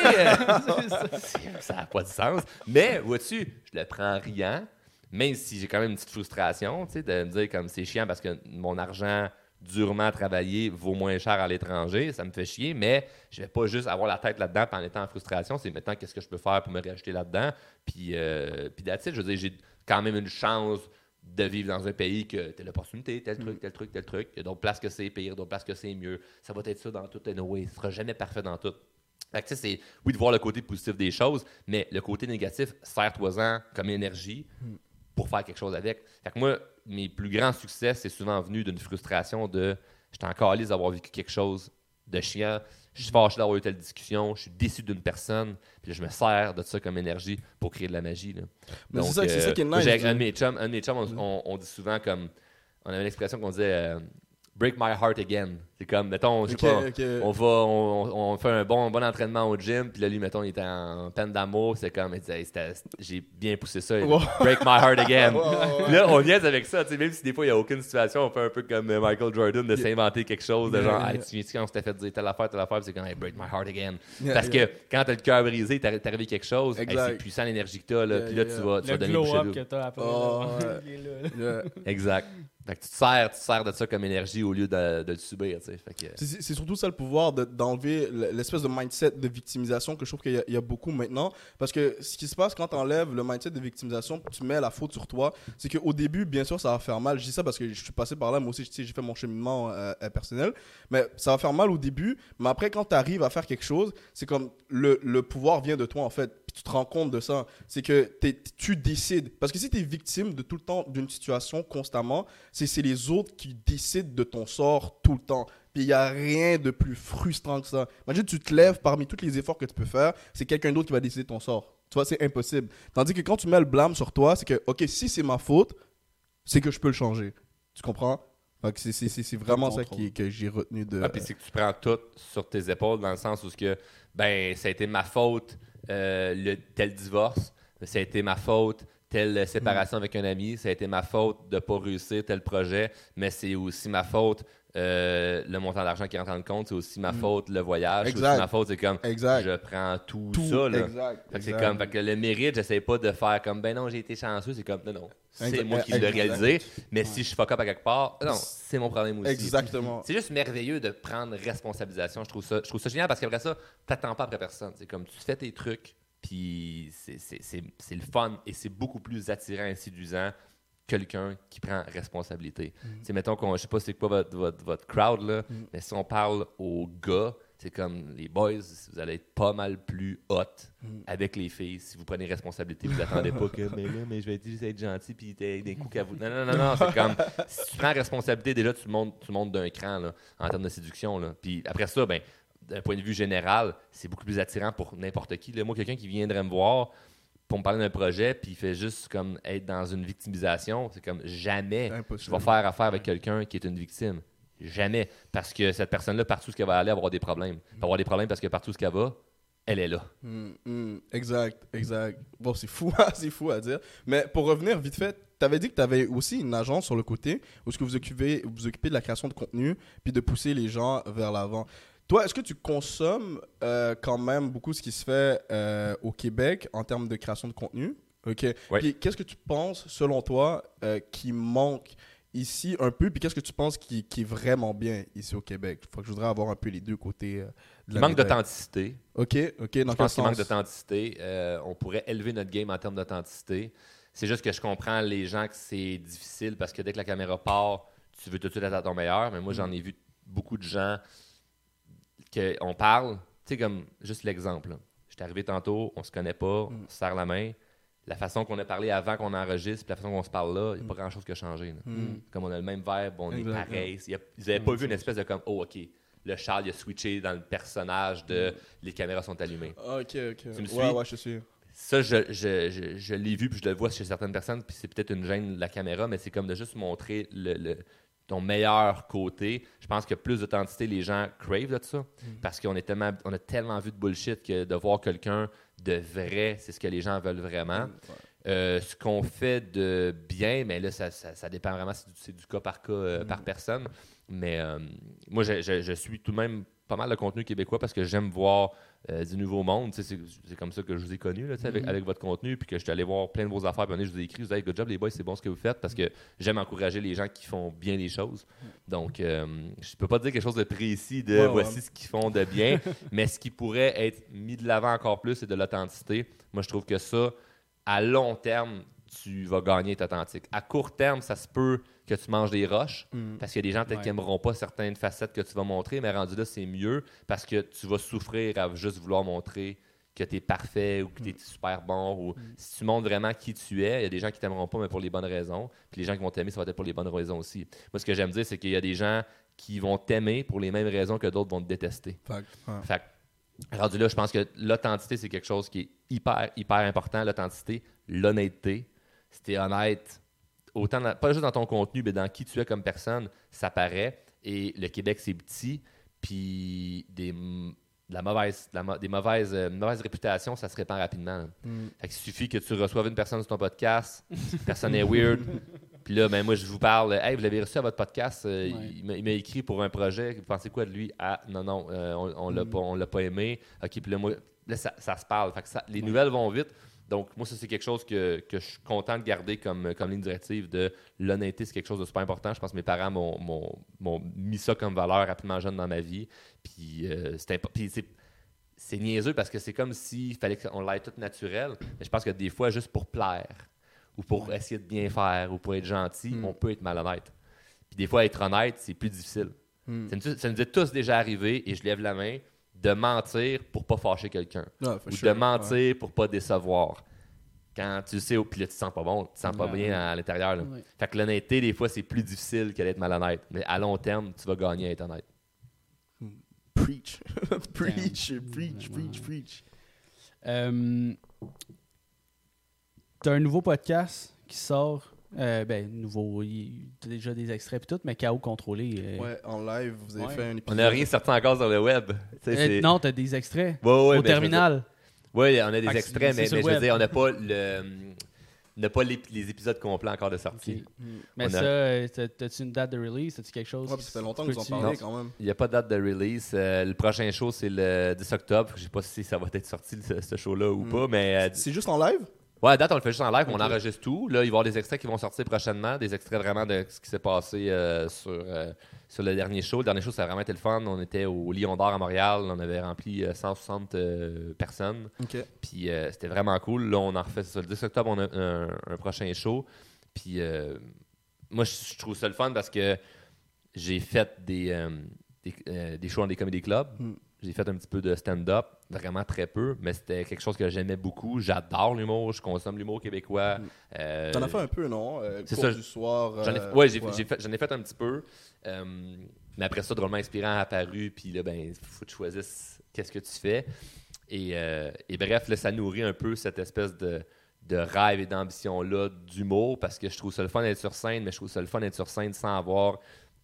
Ça n'a pas de sens. Mais, vois-tu, je le prends en riant, même si j'ai quand même une petite frustration, tu sais, de me dire comme c'est chiant parce que mon argent durement travaillé vaut moins cher à l'étranger, ça me fait chier, mais je vais pas juste avoir la tête là-dedans en étant en frustration, c'est maintenant qu'est-ce que je peux faire pour me réacheter là-dedans, puis euh, puis that's it. Je veux dire, j'ai quand même une chance de vivre dans un pays que telle opportunité, tel truc, tel truc, tel truc, il y a d'autres places que c'est pire, d'autres places que c'est mieux, ça va être ça dans tout anyway, ce sera jamais parfait dans tout. Fait que, tu sais, c'est, oui, de voir le côté positif des choses, mais le côté négatif, sers-toi-en comme énergie pour faire quelque chose avec. Fait que moi, mes plus grands succès, c'est souvent venu d'une frustration de j'étais encore à l'aise d'avoir vécu quelque chose de chiant, je suis fâché d'avoir eu telle discussion, je suis déçu d'une personne, puis là, je me sers de ça comme énergie pour créer de la magie. Là. Mais Donc, c'est ça, c'est ça qui est moi, nice. j'ai un de mes chums, un de mes chums on, on, on dit souvent comme on avait une expression qu'on disait euh, break my heart again. C'est comme, mettons, je sais Ok, pas, ok. on va, on, on fait un bon, bon entraînement au gym, puis là, lui, mettons, il était en peine d'amour, c'est comme, il disait, hey, c'était- j'ai bien poussé ça, Wow. break my heart again. Ouais, ouais, ouais. Puis là, on niaise avec ça, tu sais, même si des fois, il n'y a aucune situation, on fait un peu comme euh, Michael Jordan de Yeah. s'inventer quelque chose, de Yeah, genre, yeah, hey, yeah. tu viens-tu quand on s'était fait dire telle affaire, telle affaire, puis c'est comme, hey, break my heart again. Yeah, Parce yeah. que quand t'as le cœur brisé, t'as t'es arrivé quelque chose, hey, Exact. c'est puissant l'énergie que t'as, là, Yeah, puis là, yeah, tu vas, tu vas Le donner du glow-up shadow. que t'as après. Oh, là. ouais. Il est là, là. Yeah. Exact. Fait que tu te sers, tu te sers de ça comme énergie au lieu de, de le subir, tu sais. Fait que... C'est- C'est c'est surtout ça le pouvoir de- d'enlever l'espèce de mindset de victimisation que je trouve qu'il y, a- il y a beaucoup maintenant. Parce que ce qui se passe quand tu enlèves le mindset de victimisation, tu mets la faute sur toi, c'est qu'au début, bien sûr, ça va faire mal. Je dis ça parce que je suis passé par là, moi aussi, tu sais, j'ai fait mon cheminement euh, euh, personnel. Mais ça va faire mal au début. Mais après, quand tu arrives à faire quelque chose, c'est comme le, le pouvoir vient de toi, en fait. Puis tu te rends compte de ça. C'est que t'es- tu décides. Parce que si tu es victime de tout le temps d'une situation constamment, c'est c'est les autres qui décident de ton sort tout le temps. Puis il n'y a rien de plus frustrant que ça. Imagine, tu te lèves parmi tous les efforts que tu peux faire, c'est quelqu'un d'autre qui va décider de ton sort. Tu vois, c'est impossible. Tandis que quand tu mets le blâme sur toi, c'est que, OK, si c'est ma faute, c'est que je peux le changer. Tu comprends? Fait que c'est- c'est c'est- c'est vraiment ça qui, que j'ai retenu de... Ah, puis c'est que tu prends tout sur tes épaules dans le sens où ce que, ben, ça a été ma faute, euh, le, tel divorce, ça a été ma faute, telle séparation avec un ami, ça a été ma faute de ne pas réussir tel projet, mais c'est aussi ma faute, euh, le montant d'argent qui rentre en compte, c'est aussi ma faute, le voyage, c'est Exact. aussi ma faute, c'est comme, Exact. je prends tout, Tout, ça, là. exact, Fait que c'est exact. comme, fait que le mérite, j'essaie pas de faire comme, ben non, j'ai été chanceux, c'est comme, non, non, c'est Exact. moi qui l'ai Exact. réalisé, mais si je fuck up à quelque part, non, c'est mon problème aussi. Exactement. C'est juste merveilleux de prendre responsabilisation. Je trouve ça, je trouve ça génial parce qu'après ça, t'attends pas après personne. C'est comme tu fais tes trucs, puis c'est, c'est, c'est, c'est le fun et c'est beaucoup plus attirant et séduisant que quelqu'un qui prend responsabilité. Mm. Tu sais, mettons qu'on, je sais pas c'est quoi votre, votre, votre crowd, là, mais si on parle aux gars, c'est comme les boys, vous allez être pas mal plus hot Mm. avec les filles si vous prenez responsabilité. Vous attendez pas que, mais là, mais je vais juste être gentil puis t'as des coups qu'à vous. Non, non, non, non, c'est comme, si tu prends responsabilité, déjà, tu montes, tu montes d'un cran, là, en termes de séduction, là. Puis après ça, ben, d'un point de vue général, c'est beaucoup plus attirant pour n'importe qui. Là, moi, quelqu'un qui viendrait me voir pour me parler d'un projet, puis il fait juste comme être dans une victimisation, c'est comme jamais Impossible. je vais faire affaire avec quelqu'un qui est une victime. Jamais. Parce que cette personne-là, partout où elle va aller, elle va avoir des problèmes. Elle va avoir des problèmes parce que partout où elle va, elle est là. Mm, mm, exact, exact. Bon, c'est fou, c'est fou à dire. Mais pour revenir vite fait, tu avais dit que tu avais aussi une agence sur le côté où est-ce que vous occupez, vous occupez de la création de contenu puis de pousser les gens vers l'avant. Toi, est-ce que tu consommes euh, quand même beaucoup ce qui se fait euh, au Québec en termes de création de contenu? OK. Oui. Puis qu'est-ce que tu penses, selon toi, euh, qui manque ici un peu? Puis qu'est-ce que tu penses qui, qui est vraiment bien ici au Québec? Faut que je voudrais avoir un peu les deux côtés euh, de la Il manque médaille. d'authenticité. OK, OK. Dans Je quel pense qu'il manque sens? d'authenticité. Euh, on pourrait élever notre game en termes d'authenticité. C'est juste que je comprends les gens que c'est difficile parce que dès que la caméra part, tu veux tout de suite être à ton meilleur. Mais moi, j'en ai vu beaucoup de gens qu'on parle. Tu sais, comme juste l'exemple. là. Je suis arrivé tantôt, on se connaît pas, on se serre la main. La façon qu'on a parlé avant qu'on enregistre, puis la façon qu'on se parle là, il n'y a pas grand-chose qui a changé. là. Comme on a le même vibe, on Exactement. est pareil. Il y a- Ils n'avaient pas vu une espèce de comme, oh, OK, le Charles il a switché dans le personnage de les caméras sont allumées. Ah, ok, ok. Tu me suis? Ouais, ouais, je suis. Ça, je, je, je, je l'ai vu, puis je le vois chez certaines personnes, puis c'est peut-être une gêne de la caméra, mais c'est comme de juste montrer le, le- ton meilleur côté. Je pense que plus d'authenticité, les gens crave de ça. Mm. Parce qu'on est tellement, on a tellement vu de bullshit que de voir quelqu'un de vrai, c'est ce que les gens veulent vraiment. Mm. Ouais. Euh, ce qu'on fait de bien, mais là, ça, ça, ça dépend vraiment, c'est du, c'est du cas par cas, euh, mm. par personne. Mais euh, moi, je, je, je suis tout de même pas mal de contenu québécois parce que j'aime voir euh, du nouveau monde. C'est, c'est comme ça que je vous ai connu là, mm-hmm. avec, avec votre contenu, puis que je suis allé voir plein de vos affaires. Puis je vous ai écrit, je vous ai dit, good job les boys, c'est bon ce que vous faites, parce que j'aime encourager les gens qui font bien les choses. Donc, euh, je peux pas dire quelque chose de précis de ouais, voici ouais. ce qu'ils font de bien, mais ce qui pourrait être mis de l'avant encore plus, c'est de l'authenticité. Moi, je trouve que ça, à long terme, tu vas gagner être authentique. À court terme, ça se peut que tu manges des roches, mm. parce qu'il y a des gens peut-être ouais. qui n'aimeront pas certaines facettes que tu vas montrer, mais rendu là, c'est mieux parce que tu vas souffrir à juste vouloir montrer que tu es parfait ou que tu es mm. super bon. Ou mm. si tu montres vraiment qui tu es, il y a des gens qui t'aimeront pas, mais pour les bonnes raisons. Puis les gens qui vont t'aimer, ça va être pour les bonnes raisons aussi. Moi, ce que j'aime dire, c'est qu'il y a des gens qui vont t'aimer pour les mêmes raisons que d'autres vont te détester. Fact. Ouais. Fait que, rendu là, je pense que l'authenticité, c'est quelque chose qui est hyper, hyper important. L'authenticité, l'honnêteté. Si tu es honnête, autant dans, pas juste dans ton contenu, mais dans qui tu es comme personne, ça paraît. Et le Québec, c'est petit. Puis des, de la mauvaise, de la, des mauvaises, euh, mauvaises réputations, ça se répand rapidement. Mm. Fait qu'il suffit que tu reçoives une personne sur ton podcast, la personne est weird. Puis là, ben moi, je vous parle. Hey, vous l'avez reçu à votre podcast. Euh, ouais. il, m'a, il m'a écrit pour un projet. Vous pensez quoi de lui? Ah, non, non, euh, on, on, mm. l'a pas, on l'a pas aimé. OK, puis là, moi, là ça, ça se parle. Fait que ça, les ouais. nouvelles vont vite. Donc, moi, ça, c'est quelque chose que, que je suis content de garder comme, comme ligne directive de l'honnêteté. C'est quelque chose de super important. Je pense que mes parents m'ont, m'ont, m'ont mis ça comme valeur rapidement jeune dans ma vie. Puis, euh, c'est, impo- puis c'est, c'est niaiseux parce que c'est comme s'il fallait qu'on l'aille tout naturel. Mais je pense que des fois, juste pour plaire ou pour ouais. essayer de bien faire ou pour être gentil, mm. on peut être malhonnête. Puis des fois, être honnête, c'est plus difficile. Mm. Ça, nous, ça nous est tous déjà arrivé, et je lève la main, de mentir pour pas fâcher quelqu'un. Ah, ou sure. de mentir ouais. pour pas décevoir. Quand tu sais, puis là, tu te sens pas bon, tu te sens pas ouais, bien ouais. à l'intérieur. Là. Ouais. Fait que l'honnêteté, des fois, c'est plus difficile que d'être malhonnête. Mais à long terme, tu vas gagner à être honnête. Preach. preach, Damn. preach, preach, preach. Euh, t'as un nouveau podcast qui sort. Euh, ben, nouveau, il y a déjà des extraits et tout, mais Chaos Contrôlé. Euh... Ouais, en live, vous avez ouais. fait un épisode. On n'a rien sorti encore sur le web. Euh, non, t'as des extraits. Ouais, ouais, au terminal. Oui, on a des ah, extraits, mais, mais je veux dire, on n'a pas, le, on n'a pas les, les épisodes complets encore de sortie. Okay. Mais on ça, a... t'as, t'as-tu une date de release? T'as-tu quelque chose? Ouais, ça fait longtemps que nous en parlé quand même. Il n'y a pas de date de release. Euh, le prochain show, c'est le dix octobre. Je ne sais pas si ça va être sorti, ce, ce show-là, ou mm. pas, mais... Euh, c'est juste en live? Ouais, à date, on le fait juste en live, okay. On enregistre tout. Là, il va y avoir des extraits qui vont sortir prochainement, des extraits vraiment de ce qui s'est passé euh, sur, euh, sur le dernier show. Le dernier show, ça a vraiment été le fun. On était au Lion d'Or à Montréal. On avait rempli euh, cent soixante euh, personnes. Okay. Puis euh, c'était vraiment cool. Là, on en refait ça. Le dix octobre, on a un, un prochain show. Puis euh, moi, je trouve ça le fun parce que j'ai fait des, euh, des, euh, des shows dans des comedy clubs. Mm. J'ai fait un petit peu de stand-up, vraiment très peu, mais c'était quelque chose que j'aimais beaucoup. J'adore l'humour, je consomme l'humour québécois. Mm. Euh, T'en as fait un peu, non? Euh, c'est ça. Du soir. J'en ai, euh, ouais, j'ai, ouais. J'ai fait, j'en ai fait un petit peu. Euh, mais après ça, Drôlement Inspirant a apparu, puis là, ben, il faut que tu choisisses qu'est-ce que tu fais. Et, euh, et bref, là, ça nourrit un peu cette espèce de, de rêve et d'ambition-là d'humour, parce que je trouve ça le fun d'être sur scène, mais je trouve ça le fun d'être sur scène sans avoir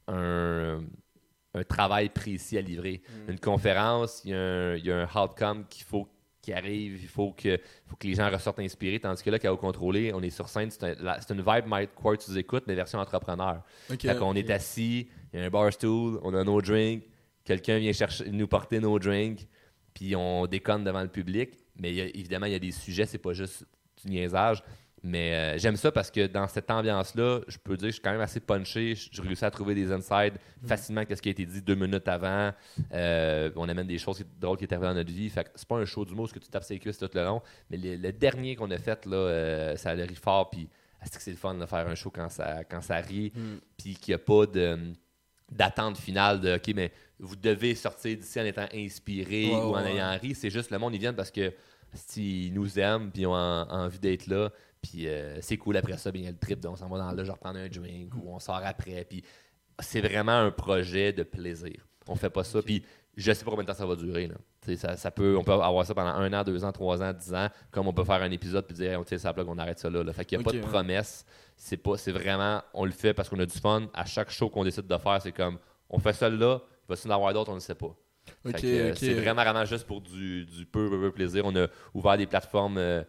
un... un travail précis à livrer. Mm. Une conférence, il y, y a un outcome qu'il faut qu'il arrive, il faut que, faut que les gens ressortent inspirés, tandis que là, Chaos Contrôlé, on est sur scène, c'est, un, la, c'est une vibe Mike Quartz vous écoute, mais version entrepreneur. Okay, fait qu'on okay. est assis, il y a un bar stool, on a nos drinks, quelqu'un vient chercher, nous porter nos drinks, puis on déconne devant le public, mais il y a, évidemment, il y a des sujets, c'est pas juste du niaisage. Mais euh, j'aime ça parce que dans cette ambiance-là, je peux dire que je suis quand même assez punché. Je réussis à trouver des insides mm. facilement qu'est-ce qui a été dit deux minutes avant. Euh, on amène des choses drôles qui étaient arrivées dans notre vie. Fait que c'est pas un show d'humour, ce que tu tapes ses cuisses tout le long. Mais le, le dernier qu'on a fait, là, euh, ça a ri fort. Puis c'est que c'est le fun de faire un show quand ça, quand ça rit. Mm. Puis qu'il n'y a pas de, d'attente finale de OK, mais vous devez sortir d'ici en étant inspiré ouais, ou en ouais. ayant ri. C'est juste le monde, ils viennent parce que s'ils nous aiment puis ils ont en, envie d'être là. Puis euh, c'est cool après ça, bien il y a le trip, donc on s'en va dans là, je reprends un drink ou on sort après. Puis c'est vraiment un projet de plaisir. On fait pas ça. Okay. Puis je sais pas combien de temps ça va durer. Là. Ça, ça peut, on peut avoir ça pendant un an, deux ans, trois ans, dix ans, comme on peut faire un épisode puis dire, hey, on tire ça à plat qu'on arrête ça là. là. Fait qu'il n'y a Okay, pas de ouais. promesse. C'est pas, c'est vraiment, on le fait parce qu'on a du fun. À chaque show qu'on décide de faire, c'est comme, on fait ça là, il va s'en avoir d'autres, on ne sait pas. Fait Ok, que, euh, ok. C'est vraiment, vraiment juste pour du, du peu, peu, peu plaisir. On a ouvert des plateformes, euh,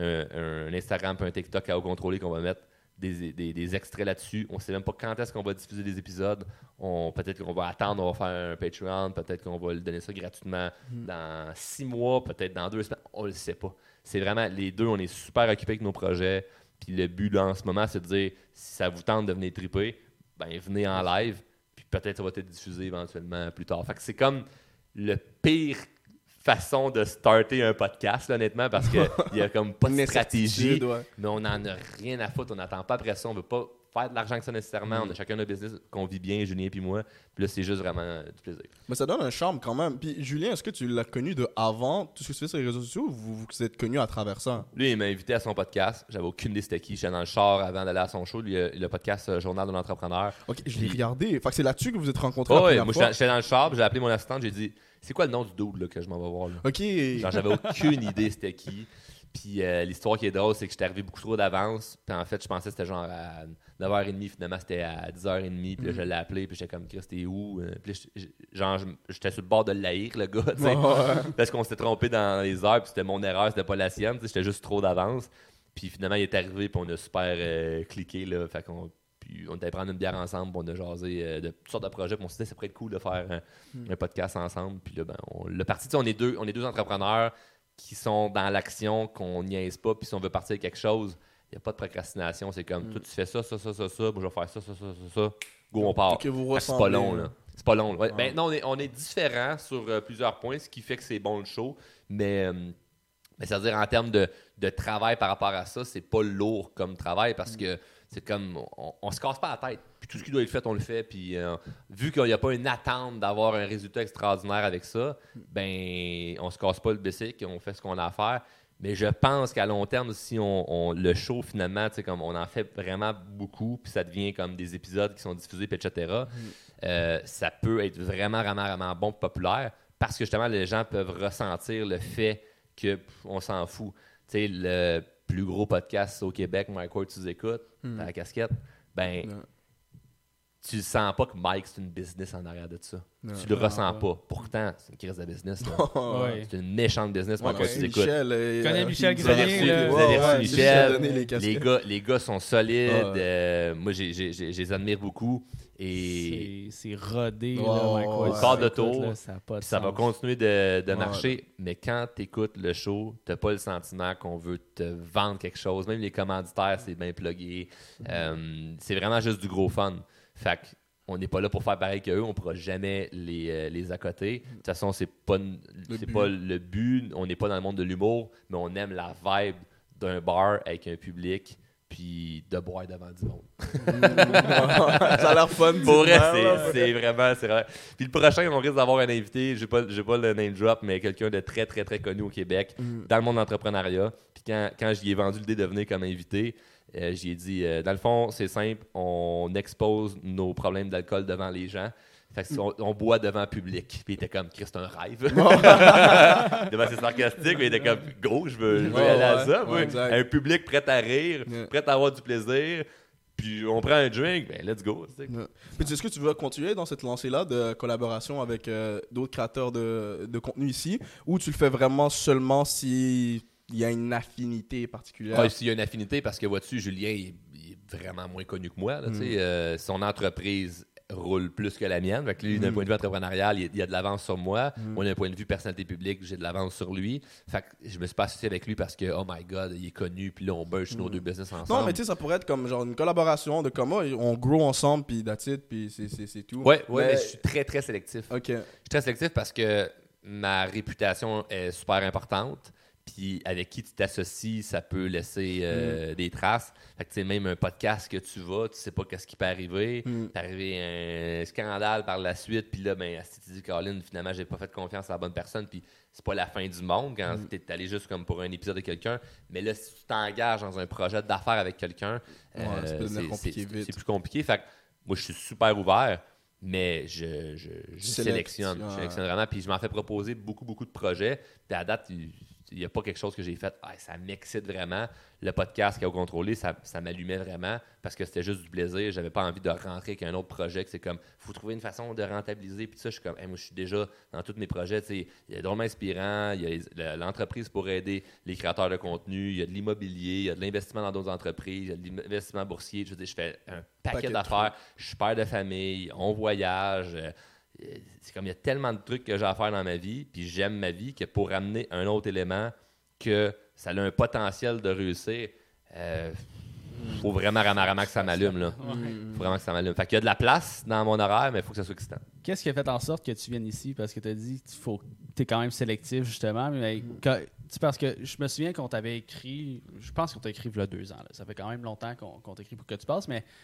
un, un Instagram et un TikTok à haut contrôlé qu'on va mettre des, des, des extraits là-dessus. On ne sait même pas quand est-ce qu'on va diffuser des épisodes. On, peut-être qu'on va attendre, on va faire un Patreon, peut-être qu'on va le donner ça gratuitement Mm. dans six mois, peut-être dans deux semaines. On ne le sait pas. C'est vraiment, les deux, on est super occupés avec nos projets. Puis le but là en ce moment, c'est de dire, si ça vous tente de venir triper, ben venez en live. Puis peut-être ça va être diffusé éventuellement plus tard. Fait que c'est comme le pire façon de starter un podcast, là, honnêtement, parce qu'il n'y a comme pas de Une stratégie, incertitude, ouais. mais on n'en a rien à foutre. On n'attend pas après ça. On ne veut pas faire de l'argent que ça nécessairement. Mm. On a chacun notre business qu'on vit bien, Julien et moi. Puis là, c'est juste vraiment euh, du plaisir. Mais ça donne un charme quand même. Puis Julien, est-ce que tu l'as connu de avant tout ce que tu fais sur les réseaux sociaux ou vous vous êtes connu à travers ça? Lui, il m'a invité à son podcast. J'avais aucune idée c'était qui. J'étais dans le char avant d'aller à son show. Lui, euh, le podcast euh, Journal de l'entrepreneur. Ok, je l'ai Puis- regardé. Fait que c'est là-dessus que vous êtes rencontrés Oh, la ouais, première moi, fois. j'étais j'étais dans le char, puis j'ai appelé mon assistante. J'ai dit, c'est quoi le nom du dude là, que je m'en vais voir là? Ok. Genre, j'avais aucune idée c'était qui. Puis euh, l'histoire qui est drôle, c'est que j'étais arrivé beaucoup trop d'avance. Puis en fait, je pensais que c'était genre à neuf heures trente. Finalement, c'était à dix heures trente. Puis là, Mm. je l'ai appelé. Puis j'étais comme, Chris, t'es où? Euh, Puis là, j'- genre, je- j'étais sur le bord de l'haïr, le gars, tu sais. Ouais, ouais. Parce qu'on s'était trompé dans les heures. Puis c'était mon erreur, c'était pas la sienne. Tu sais, j'étais juste trop d'avance. Puis finalement, il est arrivé. Puis on a super euh, cliqué, là. Fait qu'on. Puis on était prendre une bière ensemble, puis on a jasé euh, de toutes sortes de projets, puis on s'est dit ça pourrait être cool de faire un, Mm. un podcast ensemble. Puis là, ben, on l'a parti. Tu sais, on est deux, on est deux entrepreneurs qui sont dans l'action, qu'on niaise pas, puis si on veut partir de quelque chose, il n'y a pas de procrastination. C'est comme, Mm. toi, tu fais ça, ça, ça, ça, ça, moi, je vais faire ça, ça, ça, ça, ça. Go, on part. Que vous Fait que c'est pas ressemblez, long, là. C'est pas long. là. Ouais, Ouais. ben, non, on est, on est différents sur euh, plusieurs points, ce qui fait que c'est bon le show, mais... euh, mais c'est-à-dire en termes de, de travail par rapport à ça, c'est pas lourd comme travail parce que c'est comme on, on se casse pas la tête. Puis tout ce qui doit être fait, on le fait. Puis euh, vu qu'il n'y a pas une attente d'avoir un résultat extraordinaire avec ça, ben on se casse pas le basic, on fait ce qu'on a à faire. Mais je pense qu'à long terme, si on, on- le show finalement, tu sais, comme on en fait vraiment beaucoup, puis ça devient comme des épisodes qui sont diffusés, puis et cetera. euh, ça peut être vraiment, vraiment, vraiment bon, populaire, parce que justement les gens peuvent ressentir le fait que pff, on s'en fout. Tu sais, le plus gros podcast au Québec, Mike Ward, tu nous écoutes, Mm. t'as la casquette, ben, Ouais. tu sens pas que Mike, c'est une business en arrière de ça. Ouais. Tu le Ah, ressens ouais. pas. Pourtant, c'est une crise de business. là. Ouais. C'est une méchante business, Ouais, Mike Ward, mais tu nous écoutes. Michel, euh, Connais euh, Michel qui Vous avez Grenier, reçu, là. vous avez Ouais, reçu ouais, Michel. a donné les Les casquettes. gars, les gars sont solides. Ouais. euh, moi, j'ai, j'ai, j'ai- je les admire beaucoup. Et C'est c'est rodé, Ouais, là, Mike ouais, Ward. ouais. Quart de Écoute, tour, là, ça a pas de puis ça va sens. continuer de, de Ouais. marcher. Mais quand tu écoutes le show, tu n'as pas le sentiment qu'on veut te vendre quelque chose. Même les commanditaires, c'est bien plugué. Euh, c'est vraiment juste du gros fun. Fait que on n'est pas là pour faire pareil qu'eux, on ne pourra jamais les, euh, les accoter. De toute façon, c'est pas, n- Le c'est but. pas le but. On n'est pas dans le monde de l'humour, mais on aime la vibe d'un bar avec un public, puis de boire devant du monde. Ça a l'air fun. Pour vrai, dites-moi, c'est- là. c'est vraiment, c'est vrai. Puis le prochain, on risque d'avoir un invité, je n'ai pas, j'ai pas le name drop, mais quelqu'un de très, très, très connu au Québec, Mm. dans le monde d'entrepreneuriat. Puis quand, quand j'y ai vendu l'idée de venir comme invité, euh, j'y ai dit, euh, dans le fond, c'est simple, on expose nos problèmes d'alcool devant les gens. Fait que si on, on boit devant le public. Puis il était comme, Chris, c'est un rêve. Devant c'est sarcastique, mais il était comme, go, je veux, je veux Ouais, aller à ouais, ça. ouais, moi. exact. Un public prêt à rire, Yeah. prêt à avoir du plaisir. Puis on prend un drink, ben let's go. tu sais. Ouais. Puis est-ce que tu veux continuer dans cette lancée-là de collaboration avec euh, d'autres créateurs de, de contenu ici, ou tu le fais vraiment seulement si il y a une affinité particulière? Ah, s'il y a une affinité, parce que vois-tu, Julien, il est, il est vraiment moins connu que moi. Là, tu sais, euh, son entreprise roule plus que la mienne. Fait que lui, d'un Mm. point de vue entrepreneurial, il, il a de l'avance sur moi. Mm. Moi, d'un point de vue personnalité publique, j'ai de l'avance sur lui. Fait que je me suis pas associé avec lui parce que, oh my God, il est connu, puis là, on bunch nos deux business ensemble. Non, mais tu sais, ça pourrait être comme genre une collaboration de comment on grow ensemble, puis that's it, puis c'est- c'est c'est tout. Ouais, ouais, mais... Mais- je suis très, très sélectif. Ok. Je suis très sélectif parce que ma réputation est super importante. Puis avec qui tu t'associes, ça peut laisser euh, des traces. Fait que tu sais, même un podcast que tu vas, tu sais pas qu'est-ce qui peut arriver. Mm. Peut arriver un scandale par la suite, puis là, ben, si tu dis, Colin, finalement, j'ai pas fait confiance à la bonne personne, puis c'est pas la fin du monde quand Mm. tu es allé juste comme pour un épisode de quelqu'un. Mais là, si tu t'engages dans un projet d'affaires avec quelqu'un, Ouais, euh, ça peut devenir c'est- compliqué c'est vite. c'est plus compliqué. Fait que moi, je suis super ouvert. Mais je, je, je Select- sélectionne. ouais. Je sélectionne vraiment. Puis je m'en fais proposer beaucoup, beaucoup de projets. Puis à date, il n'y a pas quelque chose que j'ai fait. Ah, ça m'excite vraiment. Le podcast qui a contrôlé, ça, ça m'allumait vraiment parce que c'était juste du plaisir. J'avais pas envie de rentrer avec un autre projet. Que c'est comme, il faut trouver une façon de rentabiliser. Puis ça, je suis comme, hey, moi, je suis déjà dans tous mes projets. Il y a drôlement inspirant. Il y a les- l'entreprise pour aider les créateurs de contenu. Il y a de l'immobilier. Il y a de l'investissement dans d'autres entreprises. Il y a de l'investissement boursier. Je veux dire, je fais un paquet, Paquet de d'affaires. Je suis père de famille. On voyage. Euh, C'est comme il y a tellement de trucs que j'ai à faire dans ma vie, puis j'aime ma vie, que pour amener un autre élément que ça a un potentiel de réussir, euh, faut vraiment, vraiment, vraiment que ça m'allume. Là. Faut vraiment que ça m'allume. Fait qu'il y a de la place dans mon horaire, mais il faut que ça soit excitant. Qu'est-ce qui a fait en sorte que tu viennes ici? Parce que tu as dit que tu es quand même sélectif, justement. Mais quand- tu- parce que je me souviens qu'on t'avait écrit, je pense qu'on t'a écrit il y a deux ans. Là. Ça fait quand même longtemps qu'on qu'on t'écrit pour que tu passes, mais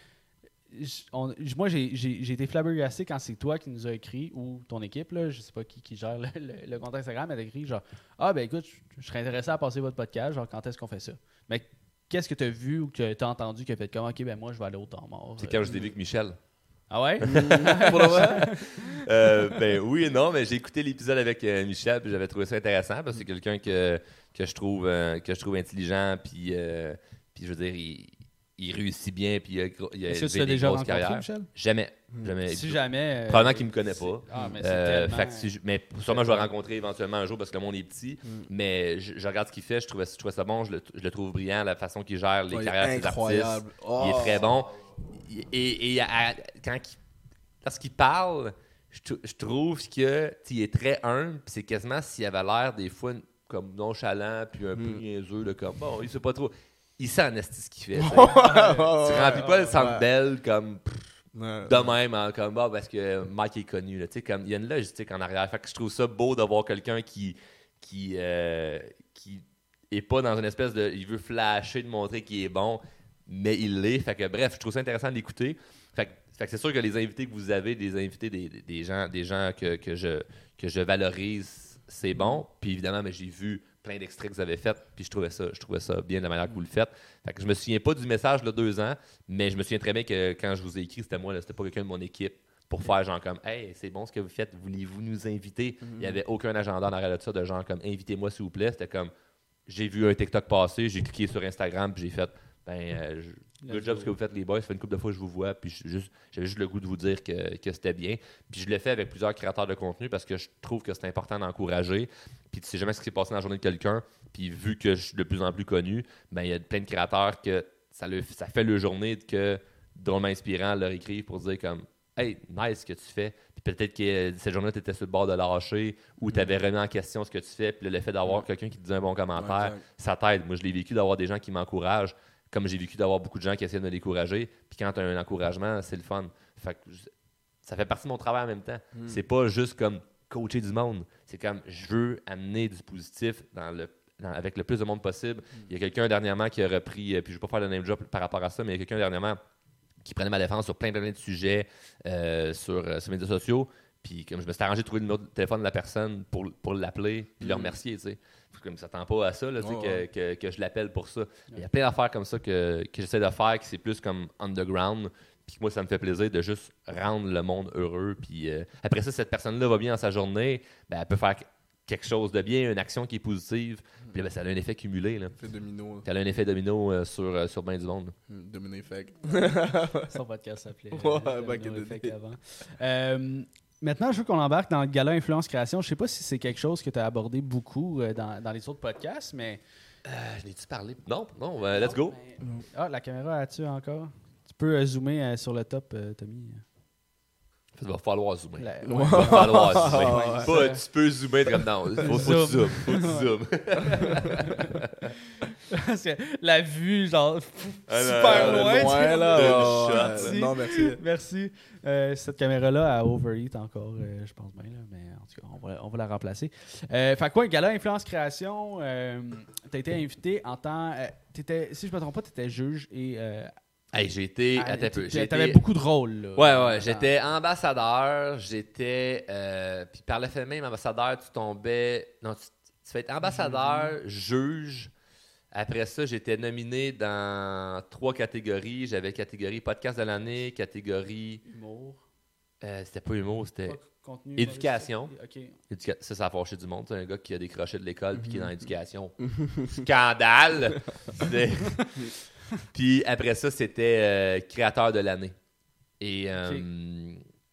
j- on- j- moi, j'ai j'ai- j'ai été flabbergasté quand c'est toi qui nous as écrit, ou ton équipe, là, je sais pas qui, qui gère le, le- le compte Instagram, elle a écrit genre « Ah, ben écoute, je, je serais intéressé à passer votre podcast, genre quand est-ce qu'on fait ça? » Mais qu'est-ce que tu as vu ou que tu as entendu qui a fait comme « Ok, ben moi, je vais aller au temps mort. » C'est quand je t'ai vu avec Michel. Ah ouais? Pour le vrai? Euh, ben oui et non, mais j'ai écouté l'épisode avec euh, Michel, puis j'avais trouvé ça intéressant parce que c'est quelqu'un que, que, je trouve, euh, que je trouve intelligent, puis, euh, puis je veux dire, il, il réussit bien, puis il a, gro- il a Est-ce que tu élevé l'as des déjà grosses rencontré, carrières. Michel? Jamais. Jamais. Si jamais. euh, Probablement qu'il me connaît c'est- pas. Ah, mais c'est Euh, tellement- fait que si je- mais sûrement je vais le rencontrer éventuellement un jour parce que le monde est petit. Mais je, je regarde ce qu'il fait, je trouvais, je trouvais ça bon, je le, je le trouve brillant, la façon qu'il gère les Ouais, il est carrières des artistes. incroyable. Oh. Il est très bon. Et, et- et à- quand il- lorsqu'il parle, je, trou- je trouve que il est très humble, puis c'est quasiment s'il avait l'air des fois comme nonchalant, puis un peu niaiseux, là, comme bon, il sait pas trop. Il sait en esti ce qu'il fait. tu sais. Tu remplis pas le centre belle comme pff, Ouais. de même, hein, comme bah, parce que Mike est connu. Là, tu sais, comme, il y a une logistique en arrière. Fait que je trouve ça beau d'avoir quelqu'un qui, qui, euh, qui est pas dans une espèce de. Il veut flasher, de montrer qu'il est bon, mais il l'est. Fait que bref, je trouve ça intéressant de l'écouter. Fait que, fait que c'est sûr que les invités que vous avez, des invités, des, des- des gens, des gens que, que, je, que je valorise, c'est bon. Puis évidemment, mais j'ai vu plein d'extraits que vous avez fait, puis je trouvais ça, je trouvais ça bien de la manière que vous le faites. Fait que je me souviens pas du message de deux ans, mais je me souviens très bien que quand je vous ai écrit, c'était moi, là, c'était pas quelqu'un de mon équipe pour faire genre comme hey, c'est bon ce que vous faites, voulez-vous nous inviter? Il y avait aucun agenda en arrière de ça, de genre comme invitez-moi s'il vous plaît. C'était comme j'ai vu un TikTok passer, j'ai cliqué sur Instagram, puis j'ai fait ben euh, je- good job ce que vous faites les boys, ça fait une couple de fois que je vous vois, puis je- juste, j'avais juste le goût de vous dire que, que c'était bien. Puis je l'ai fait avec plusieurs créateurs de contenu parce que je trouve que c'est important d'encourager. Puis tu sais jamais ce qui s'est passé dans la journée de quelqu'un, puis vu que je suis de plus en plus connu, ben il y a plein de créateurs que ça, le, ça fait le journée que drôlement inspirant leur écrire pour dire comme hey, nice ce que tu fais. Puis peut-être que euh, cette journée, tu étais sur le bord de lâcher ou tu avais remis en question ce que tu fais. Puis là, le fait d'avoir quelqu'un qui te dit un bon commentaire, Ouais, ça t'aide. Moi, je l'ai vécu d'avoir des gens qui m'encouragent, comme j'ai vécu d'avoir beaucoup de gens qui essaient de me décourager. Puis quand tu as un encouragement, c'est le fun. Fait que je- ça fait partie de mon travail en même temps. C'est pas juste comme coacher du monde. C'est comme je veux amener du positif dans le dans- avec le plus de monde possible. Il y a quelqu'un dernièrement qui a repris, euh, puis je ne vais pas faire le name drop par rapport à ça, mais il y a quelqu'un dernièrement qui prenait ma défense sur plein, plein de sujets euh, sur, euh, sur les médias sociaux. Puis comme je me suis arrangé de trouver le numéro de téléphone de la personne pour, pour l'appeler puis le remercier, tu sais. Comme ça s'attend pas à ça, là, tu sais, Ouais, que, ouais. que, que je l'appelle pour ça. Il y a plein d'affaires comme ça que, que j'essaie de faire, qui c'est plus comme underground. Puis moi, ça me fait plaisir de juste rendre le monde heureux. Puis euh, après ça, cette personne-là va bien dans sa journée, ben, elle peut faire quelque chose de bien, une action qui est positive. Puis ben, ça a un effet cumulé. Là. Fait domino. Ça a un effet domino euh, sur, euh, sur bien du monde. Hmm, Domino effect. Son podcast s'appelait Ouais, euh, back in No the Effect day. avant. Euh, maintenant, je veux qu'on embarque dans le gala Influence Création. Je sais pas si c'est quelque chose que tu as abordé beaucoup euh, dans, dans les autres podcasts, mais. Euh, je l'ai-tu parlé? Non, non, euh, let's go. Ah, la caméra as-tu encore? Tu peux euh, zoomer euh, sur le top, euh, Tommy. Il va falloir zoomer. La- Il va falloir zoomer. Ouais, Pas, ouais. tu peux zoomer comme non. Faut, faut que tu zoomes. Faut que tu zoomes. Parce que la vue, genre, Ah, super non, loin. Ouais, tu sais. là. De ouais, shot, ouais. Merci. Non, merci. Merci. Euh, cette caméra-là a overheat encore, euh, je pense bien, là, mais en tout cas, on va, on va la remplacer. Euh, fait quoi, gala Influence Création, euh, tu as été invité en tant. Euh, t'étais, si je me trompe pas, tu étais juge et. Euh, Hey, j'ai été. ah, Attends un peu. tu J'ai avais été- beaucoup de rôles. Là, Ouais, dans- ouais. J'étais ambassadeur. J'étais. euh, puis par le fait même, ambassadeur, tu tombais. Non, tu, tu fais être ambassadeur, juge. Après ça, j'étais nominé dans trois catégories. J'avais catégorie podcast de l'année, catégorie Humour. Euh, c'était pas humour, c'était Pas contenu, éducation. Ok. Éduca- Ça, ça a fâché du monde. C'est un gars qui a décroché de l'école puis qui est dans l'éducation. Scandale! C'est- Puis après ça, c'était euh, créateur de l'année. Et, euh,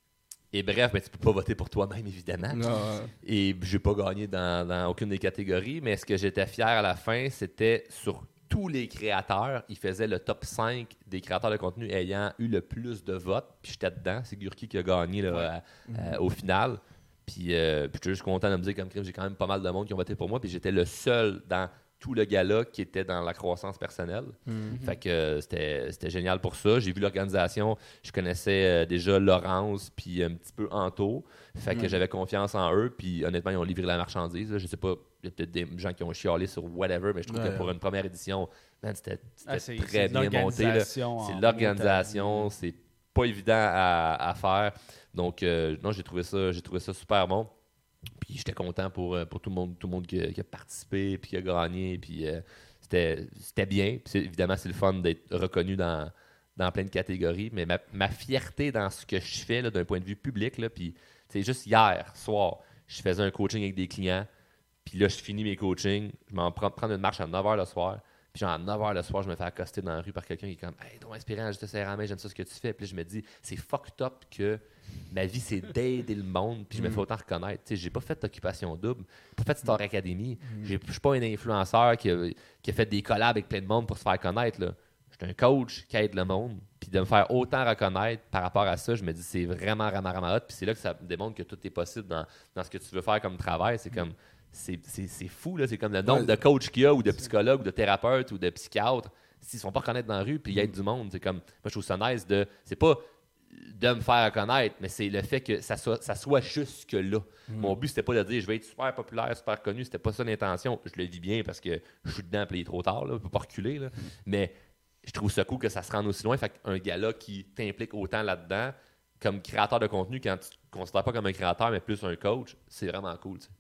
et bref, ben, tu peux pas voter pour toi-même, évidemment. Non, ouais. Et j'ai pas gagné dans, dans aucune des catégories, mais ce que j'étais fier à la fin, c'était sur tous les créateurs, ils faisaient le top cinq des créateurs de contenu ayant eu le plus de votes. Puis j'étais dedans. C'est Gurki qui a gagné là, à- à- au final. Puis, euh, puis j'étais juste content de me dire, comme crime, j'ai quand même pas mal de monde qui ont voté pour moi. Puis j'étais le seul dans tout le gala qui était dans la croissance personnelle. Mhm. Fait que euh, c'était, c'était génial pour ça. J'ai vu l'organisation. Je connaissais euh, déjà Laurence puis un petit peu Anto. Fait que Mhm. j'avais confiance en eux. Puis honnêtement, ils ont livré la marchandise. Là. Je sais pas, il y a peut-être des gens qui ont chialé sur whatever, mais je trouve Ouais. que pour une première édition, man, c'était, c'était Ah, c'est- très c'est de bien monté. là. l'organisation en C'est l'organisation, montagne. c'est pas évident à, à faire. Donc, euh, non, j'ai trouvé ça, j'ai trouvé ça super bon. Puis j'étais content pour, euh, pour tout le monde, tout le monde qui, a, qui a participé puis qui a gagné. Puis euh, c'était, c'était bien. Puis c'est- évidemment, c'est le fun d'être reconnu dans, dans plein de catégories. Mais ma, ma fierté dans ce que je fais là, d'un point de vue public, là, puis c'est juste hier soir, je faisais un coaching avec des clients. Puis là, je finis mes coachings. Je m'en prends prendre une marche à neuf heures le soir. Puis genre à neuf heures le soir, je me fais accoster dans la rue par quelqu'un qui est comme « Hey, donc inspirant, je te serre la main, j'aime ça ce que tu fais. » Puis là, je me dis « C'est fucked up que ma vie, c'est d'aider le monde. » Puis je me fais autant reconnaître. Tu sais, j'ai pas fait d'occupation double. J'ai pas fait Star Academy. J'ai- Je suis pas un influenceur qui a, qui a fait des collabs avec plein de monde pour se faire connaître. Là. Je suis un coach qui aide le monde. Puis de me faire autant reconnaître par rapport à ça, je me dis c'est vraiment, vraiment, vraiment hot. Puis c'est là que ça me démontre que tout est possible dans, dans ce que tu veux faire comme travail. C'est comme... C'est, c'est, c'est fou, là. C'est comme le nombre Ouais. de coachs qu'il y a, ou de psychologues, ou de thérapeutes, ou de psychiatres. S'ils ne sont pas reconnaître dans la rue, puis ils aident du monde. C'est comme, moi, je trouve ça nice de. C'est pas de me faire reconnaître, mais c'est le fait que ça soit, ça soit jusque-là. Mon but, c'était pas de dire je vais être super populaire, super connu. C'était pas ça l'intention. Je le vis bien parce que je suis dedans, puis il est trop tard, là. Je peux pas reculer, là. Mais je trouve ça cool que ça se rende aussi loin. Fait qu'un gars-là qui t'implique autant là-dedans, comme créateur de contenu, quand tu te considères pas comme un créateur, mais plus un coach, c'est vraiment cool, tu sais.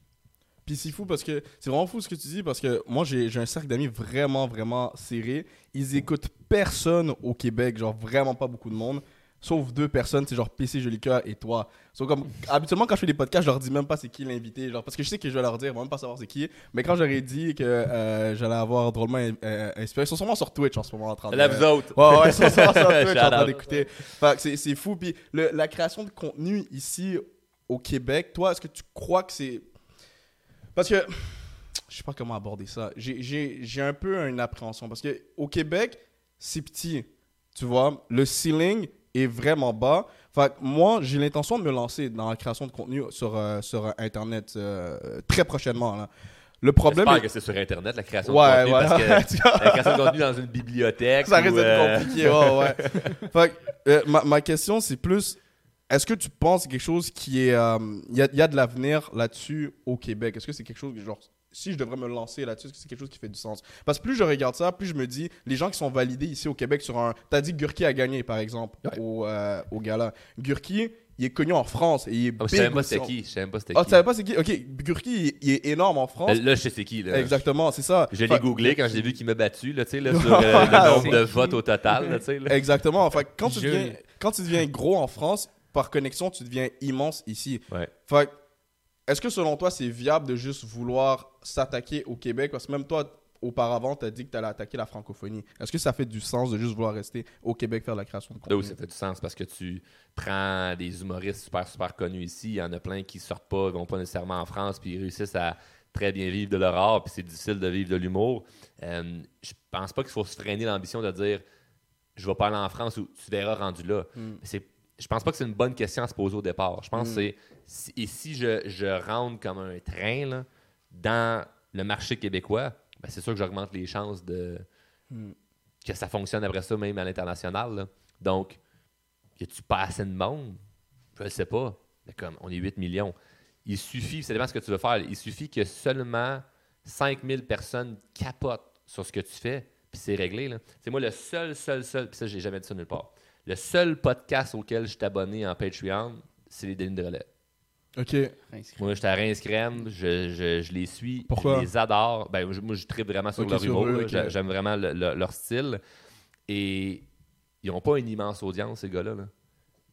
Puis c'est fou parce que c'est vraiment fou ce que tu dis parce que moi j'ai, j'ai un cercle d'amis vraiment vraiment serré. Ils écoutent personne au Québec, genre vraiment pas beaucoup de monde, sauf deux personnes, c'est genre P C Jolicoeur et toi. So, comme habituellement quand je fais des podcasts, je leur dis même pas c'est qui l'invité, genre parce que je sais que je vais leur dire, ils vont même pas savoir c'est qui. Mais quand j'aurais dit que euh, j'allais avoir drôlement euh, inspiré, ils sont sûrement sur Twitch en ce moment en train de. Là, vous autres. Ouais, ouais, ils sont sûrement sur Twitch en Shout train out. d'écouter. Fait que c'est, c'est fou. Puis le- la création de contenu ici au Québec, toi, est-ce que tu crois que c'est. Parce que. Je sais pas comment aborder ça. J'ai, j'ai, j'ai un peu une appréhension. Parce que au Québec, c'est petit. Tu vois, le ceiling est vraiment bas. Fait que moi, j'ai l'intention de me lancer dans la création de contenu sur, euh, sur Internet euh, très prochainement. Là. Le problème. J'espère est- que c'est sur Internet, la création Ouais, de contenu, voilà. parce que la création de contenu dans une bibliothèque. Ça ou, risque d'être euh, compliqué, ouais, ouais. Fait que, euh, ma, ma question, c'est plus, est-ce que tu penses que c'est quelque chose qui est... Il y, a, y a de l'avenir là-dessus au Québec? Est-ce que c'est quelque chose que, genre, si je devrais me lancer là-dessus, est-ce que c'est quelque chose qui fait du sens? Parce que plus je regarde ça, plus je me dis, les gens qui sont validés ici au Québec sur un... T'as dit que Gurki a gagné, par exemple, Ouais. au, euh, au gala. Gurki, il est connu en France et il est Ah, je big savais pas aussi c'était en- qui. Je savais même pas c'était Ah, qui. tu savais pas c'est qui? Ok, Gurki, il, il est énorme en France. Là, je sais c'est qui. Là. Exactement, c'est ça. Je l'ai Fait- googlé quand j'ai vu qu'il m'a battu là, tu sais, là, sur euh, le nombre de votes au total. Là, tu sais, là. Exactement. Fait que quand, tu Je- deviens, quand tu deviens gros en France, par connexion, tu deviens immense ici. Ouais. Fait que, est-ce que selon toi, c'est viable de juste vouloir s'attaquer au Québec? Parce que même toi, auparavant, tu as dit que tu allais attaquer la francophonie. Est-ce que ça fait du sens de juste vouloir rester au Québec faire de la création de Là contenu? où ça fait du sens parce que tu prends des humoristes super, super connus ici. Il y en a plein qui sortent pas, vont pas nécessairement en France, puis ils réussissent à très bien vivre de leur art, puis c'est difficile de vivre de l'humour. Euh, je pense pas qu'il faut se freiner l'ambition de dire je vais pas aller en France ou tu verras rendu là. Mm. C'est, je pense pas que c'est une bonne question à se poser au départ. Je pense Mm. que c'est si- et si je, je rentre comme un train là, dans le marché québécois, ben c'est sûr que j'augmente les chances de Mm. que ça fonctionne après ça même à l'international. Là. Donc, y a-tu pas assez de monde? Je ne sais pas. Mais comme on est huit millions. Il suffit, ça dépend de ce que tu veux faire, il suffit que seulement cinq mille personnes capotent sur ce que tu fais, puis c'est réglé. Là. C'est moi le seul, seul, seul, puis ça, j'ai jamais dit ça nulle part. Le seul podcast auquel je suis abonné en Patreon, c'est les Denis de Relais. OK. Moi, j'étais à Rince Crème, je, je, je les suis, Pourquoi? je les adore. Ben, je- moi, je tripe vraiment sur Ok, leur sur humour, eux, là. ok. J'a- j'aime vraiment le- le- leur style. Et ils n'ont pas une immense audience, ces gars-là. là.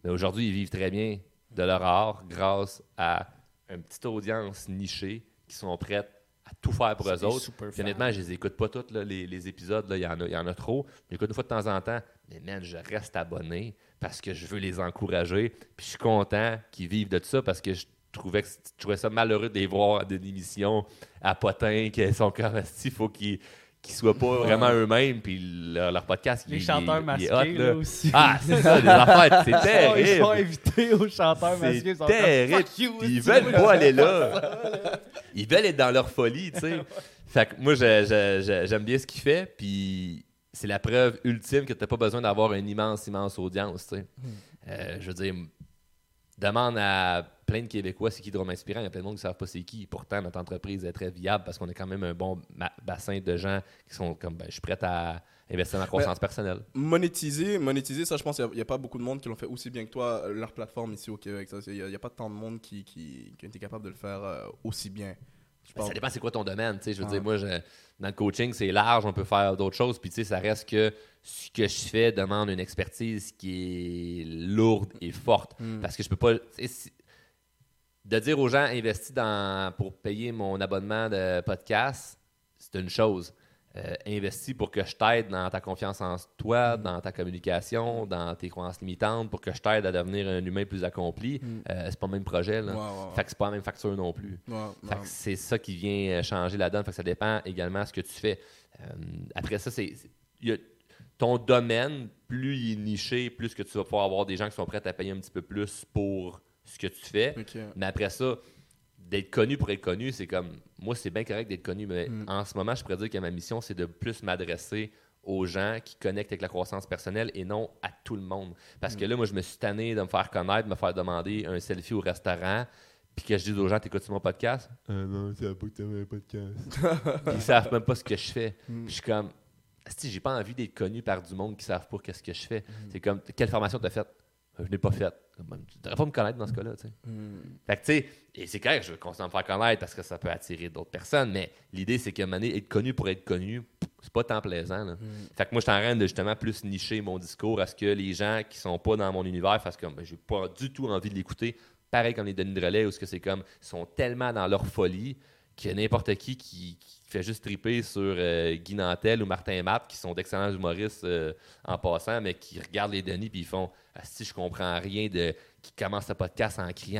Mais aujourd'hui, ils vivent très bien de leur art grâce à une petite audience nichée qui sont prêtes à tout faire pour eux autres. Puis, honnêtement, je les écoute pas tous, là, les, les épisodes. Il y, y en a trop. J'écoute une fois de temps en temps. Mais man, je reste abonné parce que je veux les encourager. Puis je suis content qu'ils vivent de ça parce que je trouvais, que, je trouvais ça malheureux de les voir d'une émission à potin, qu'ils sont comme il faut qu'ils qui soient pas vraiment eux-mêmes, puis leur, leur podcast, les il, chanteurs il, masqués, il est hot, là. là, aussi. Ah, c'est ça, les affaires, c'est terrible. Ils sont invités aux chanteurs masqués. C'est Ils sont terrible. comme, fuck you, Puis ils aussi. veulent pas aller là. Ils veulent être dans leur folie, tu sais. Fait que moi, je, je, je, j'aime bien ce qu'il fait, puis c'est la preuve ultime que t'as pas besoin d'avoir une immense, immense audience, tu sais. Mm. Euh, je veux dire, demande à plein de Québécois c'est qui Drôme Inspirant. Il y a plein de monde qui ne savent pas c'est qui. Pourtant, notre entreprise est très viable parce qu'on a quand même un bon ma- bassin de gens qui sont comme, ben, je suis prêt à investir dans la croissance Mais, personnelle. Monétiser, monétiser, ça, je pense qu'il n'y a, a pas beaucoup de monde qui l'ont fait aussi bien que toi, euh, leur plateforme ici au Québec. Il n'y a, a pas tant de monde qui, qui, qui a été capable de le faire euh, aussi bien. Je Ben, parle- ça dépend c'est quoi ton domaine. Tu sais, je veux Ah. dire, moi, je- dans le coaching, c'est large, on peut faire d'autres choses. Puis, tu sais, ça reste que ce que je fais demande une expertise qui est lourde et forte. Mm. Parce que je peux pas. tu sais, si- de dire aux gens, investis dans, pour payer mon abonnement de podcast, c'est une chose. Euh, investis pour que je t'aide dans ta confiance en toi, dans ta communication, dans tes croyances limitantes, pour que je t'aide à devenir un humain plus accompli. Mm. Euh, c'est pas le même projet. Là. Ouais, ouais, ouais. Fait que c'est pas la même facture non plus. Ouais, Fait ouais. que c'est ça qui vient changer la donne. Fait que ça dépend également de ce que tu fais. Euh, après ça, c'est, c'est- y a- ton domaine, plus il est niché, plus que tu vas pouvoir avoir des gens qui sont prêts à payer un petit peu plus pour ce que tu fais. Ok. Mais après ça, d'être connu pour être connu, c'est comme... Moi, c'est bien correct d'être connu, mais Mm. en ce moment, je pourrais dire que ma mission, c'est de plus m'adresser aux gens qui connectent avec la croissance personnelle et non à tout le monde. Parce que là, moi, je me suis tanné de me faire connaître, de me faire demander un selfie au restaurant, puis que je dise aux gens, t'écoutes-tu mon podcast? Euh, non, je savais pas que t'avais un podcast. Puis ils savent même pas ce que je fais. Mm. Puis je suis comme, si j'ai pas envie d'être connu par du monde qui savent pas qu'est-ce que je fais. C'est comme, quelle formation t'as faite? Je n'ai pas faite. Tu devrais pas me connaître dans ce cas-là, tu sais. Mm. Fait que, tu sais, et c'est clair que je veux continuer à me faire connaître parce que ça peut attirer d'autres personnes, mais l'idée, c'est qu'à un moment donné, être connu pour être connu, c'est pas tant plaisant, là. Mm. Fait que moi, je suis en train de justement plus nicher mon discours à ce que les gens qui sont pas dans mon univers fassent comme, ben, j'ai pas du tout envie de l'écouter. Pareil comme les Denis de Relais, où ce que c'est comme, ils sont tellement dans leur folie qu'il y a n'importe qui qui, qui fait juste triper sur euh, Guy Nantel ou Martin Matt, qui sont d'excellents humoristes euh, en passant, mais qui regardent les Denis puis ils font ah, si je comprends rien de qui commence le podcast en criant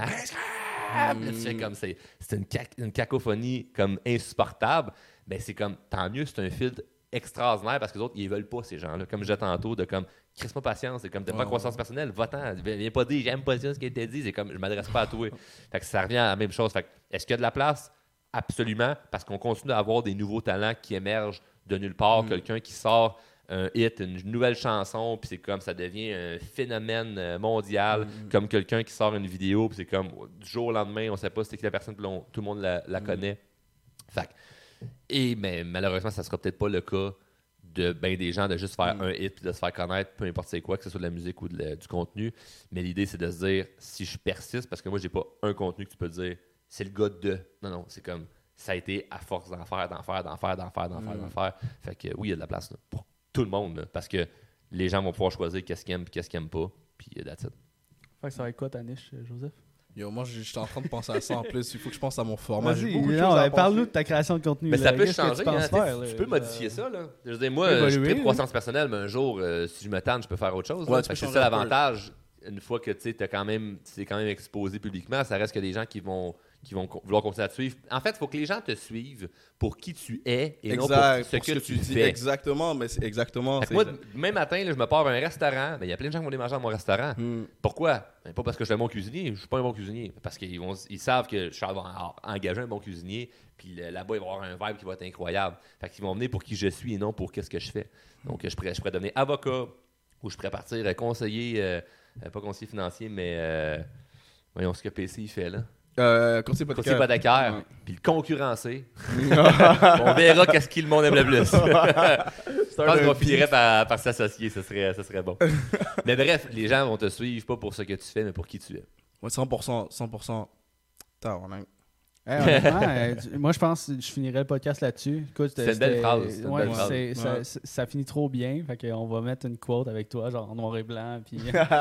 mm. Là, tu fais comme c'est, c'est une, cac- une cacophonie comme insupportable. Ben c'est comme tant mieux, c'est un filtre extraordinaire parce que les autres ils veulent pas ces gens-là. Comme je disais tantôt, de comme crisse-moi patience, c'est comme t'as pas de croissance personnelle, va-t'en, viens pas dire j'aime pas ça ce qui a été dit, c'est comme je m'adresse pas à toi. Fait que ça revient à la même chose. Fait que, est-ce qu'il y a de la place? Absolument, parce qu'on continue à avoir des nouveaux talents qui émergent de nulle part. Mm. Quelqu'un qui sort un hit, une nouvelle chanson, puis c'est comme ça devient un phénomène euh, mondial, Mm. comme quelqu'un qui sort une vidéo, puis c'est comme du jour au lendemain, on sait pas c'est qui la personne, puis on- tout le monde la, la Mm. connaît. Fait que- et mais malheureusement, ça sera peut-être pas le cas de ben des gens de juste faire Mm. un hit puis de se faire connaître, peu importe c'est quoi, que ce soit de la musique ou de la- du contenu. Mais l'idée, c'est de se dire, si je persiste, parce que moi, j'ai pas un contenu que tu peux dire, c'est le gars de. Non, non, c'est comme, ça a été à force d'en faire, d'en faire, d'en faire, d'en faire, d'en faire, Mm. d'en faire. Fait que oui, il y a de la place là, pour tout le monde, là, parce que les gens vont pouvoir choisir qu'est-ce qu'ils aiment et qu'est-ce qu'ils aiment pas. Puis euh, that's it. Fait que ça va être quoi ta niche, euh, Joseph? Yo, moi, je- j'étais en train de penser à ça en plus. Il faut que je pense à mon format. J'ai Vas-y, beaucoup de non, choses à ben, parle-nous de penser. ta création de contenu. Mais là. ça peut Qu'est-ce que changer. tu penses hein, faire, tu, là? tu peux modifier Euh, ça. Là. Je veux dire, moi, tu peux euh, je évoluer, tripe oui. croissance personnelle, mais un jour, euh, si je me tente, je peux faire autre chose. Ouais, là. tu Fait peux que c'est changer ça un peu. l'avantage. Une fois que tu es quand même, tu es quand même exposé publiquement, ça reste que des gens qui vont, qui vont co- vouloir continuer à te suivre. En fait, il faut que les gens te suivent pour qui tu es et non pour Exact, ce pour que, tu dis. fais. Exactement, mais c'est exactement. Fait que c'est moi, exact. demain matin, là, je me pars à un restaurant. Ben, il y a plein de gens qui vont aller manger à mon restaurant. Hmm. Pourquoi? Ben, pas parce que je suis un bon cuisinier. Je suis pas un bon cuisinier. Parce qu'ils vont, ils savent que Charles va en- engager un bon cuisinier. Puis le- là-bas, il va y avoir un vibe qui va être incroyable. Fait qu'ils vont venir pour qui je suis et non pour qu'est-ce que je fais. Donc, je pourrais, je pourrais devenir avocat ou je pourrais partir euh, conseiller, euh, euh, pas conseiller financier, mais euh, voyons ce que P C il fait là. Euh, courtier Conseiller hypothécaire. hypothécaire, Ouais. puis le concurrencer. On verra qu'est-ce que le monde aime le plus. Je pense qu'on finirait par, par s'associer, ce serait, ce serait bon. Mais bref, les gens vont te suivre pas pour ce que tu fais, mais pour qui tu es. Ouais, cent pour cent. cent pour cent. Tabarnak. Hey, honnêtement, euh, tu- moi, je pense que je finirais le podcast là-dessus. Écoute, C'est une belle c'était- phrase, c'est une ouais, belle phrase. c'est- ça, Ouais. ça- ça finit trop bien. Fait qu'on va mettre une quote avec toi, genre en noir et blanc. Puis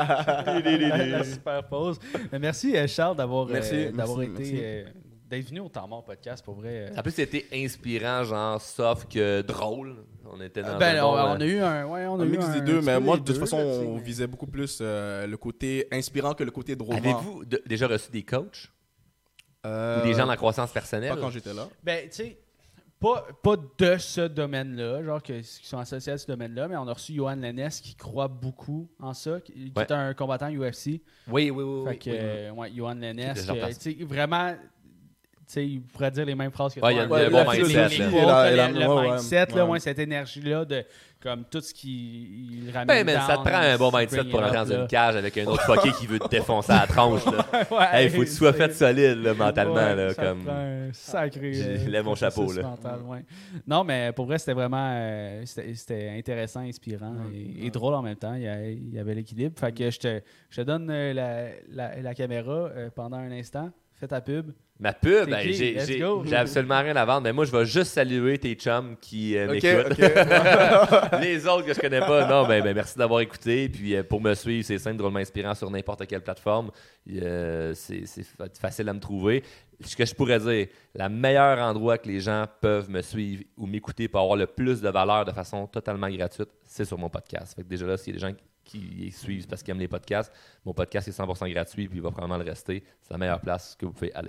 la, la super pause. Mais merci, euh, Charles, d'avoir, euh, Merci, d'avoir merci, été. merci. euh, d'être venu au temps mort podcast, pour vrai. En plus, c'était inspirant, genre, sauf que drôle. On était dans Ben, un on, bon, on euh, a eu un. Ouais, on a Un eu mix un, des un deux, petit mais peu moi, des de toute deux, façon, là, tu sais, on mais- visait beaucoup plus euh, le côté inspirant que le côté drôle. Avez-vous de- déjà reçu des coachs Euh, ou des gens dans la croissance personnelle? Pas quand j'étais là. Ben, tu sais, pas, pas de ce domaine-là, genre que, qui sont associés à ce domaine-là, mais on a reçu Johan Lennes qui croit beaucoup en ça, qui, qui Ouais. est un combattant U F C. Oui, oui, oui. Fait oui, que, oui. euh, ouais, Johan Lennes, Qui est déjà que, parti. tu sais, vraiment, tu sais, il pourrait dire les mêmes phrases que Ouais, il y a- toi. il y a un Ouais, bon les- mindset, les là. quotes, Et la- et la- le, le ouais, ouais. mindset, là, Ouais. ouais, cette énergie-là de comme tout ce qui il ramène. Ben, man, ça te down, prend un bon mindset bring pour it rentrer up, dans là. une cage avec un autre fucké qui veut te défoncer à la tronche. Là. Ouais, Hey, faut que tu sois c'est- fait solide là, mentalement. Ouais, là, ça comme... prend un sacré. Je euh, lève mon chapeau, processus là. mental, ouais. Non, mais pour vrai, c'était vraiment euh, c'était, c'était intéressant, inspirant et, et drôle en même temps. Il y, a- il y avait l'équilibre. Fait que je te, je te donne euh, la, la, la caméra euh, pendant un instant. Fais ta pub. Ma pub, T'es ben, qui? j'ai, Let's j'ai, go. j'ai absolument rien à vendre. Mais moi, je vais juste saluer tes chums qui euh, Ok, m'écoutent. ok. Les autres que je connais pas, non, ben, ben merci d'avoir écouté. Puis euh, pour me suivre, c'est simple, drôlement inspirant sur n'importe quelle plateforme. Euh, c'est, c'est fa- facile à me trouver. Ce que je pourrais dire, le meilleur endroit que les gens peuvent me suivre ou m'écouter pour avoir le plus de valeur de façon totalement gratuite, c'est sur mon podcast. Fait que déjà là, s'il y a des gens qui les suivent parce qu'ils aiment les podcasts, mon podcast est cent pour cent gratuit puis il va probablement le rester. C'est la meilleure place que vous pouvez aller.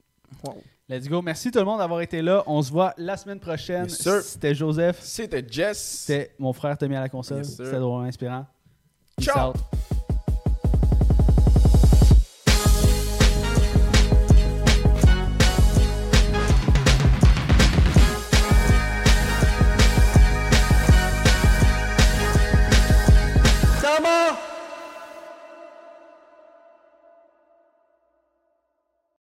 Let's go. Merci tout le monde d'avoir été là. On se voit la semaine prochaine. Yes, sir. C'était Joseph. C'était Jess. C'était mon frère Tommy à la console. Yes, sir. C'était drôlement inspirant. Peace Ciao. out. Sama!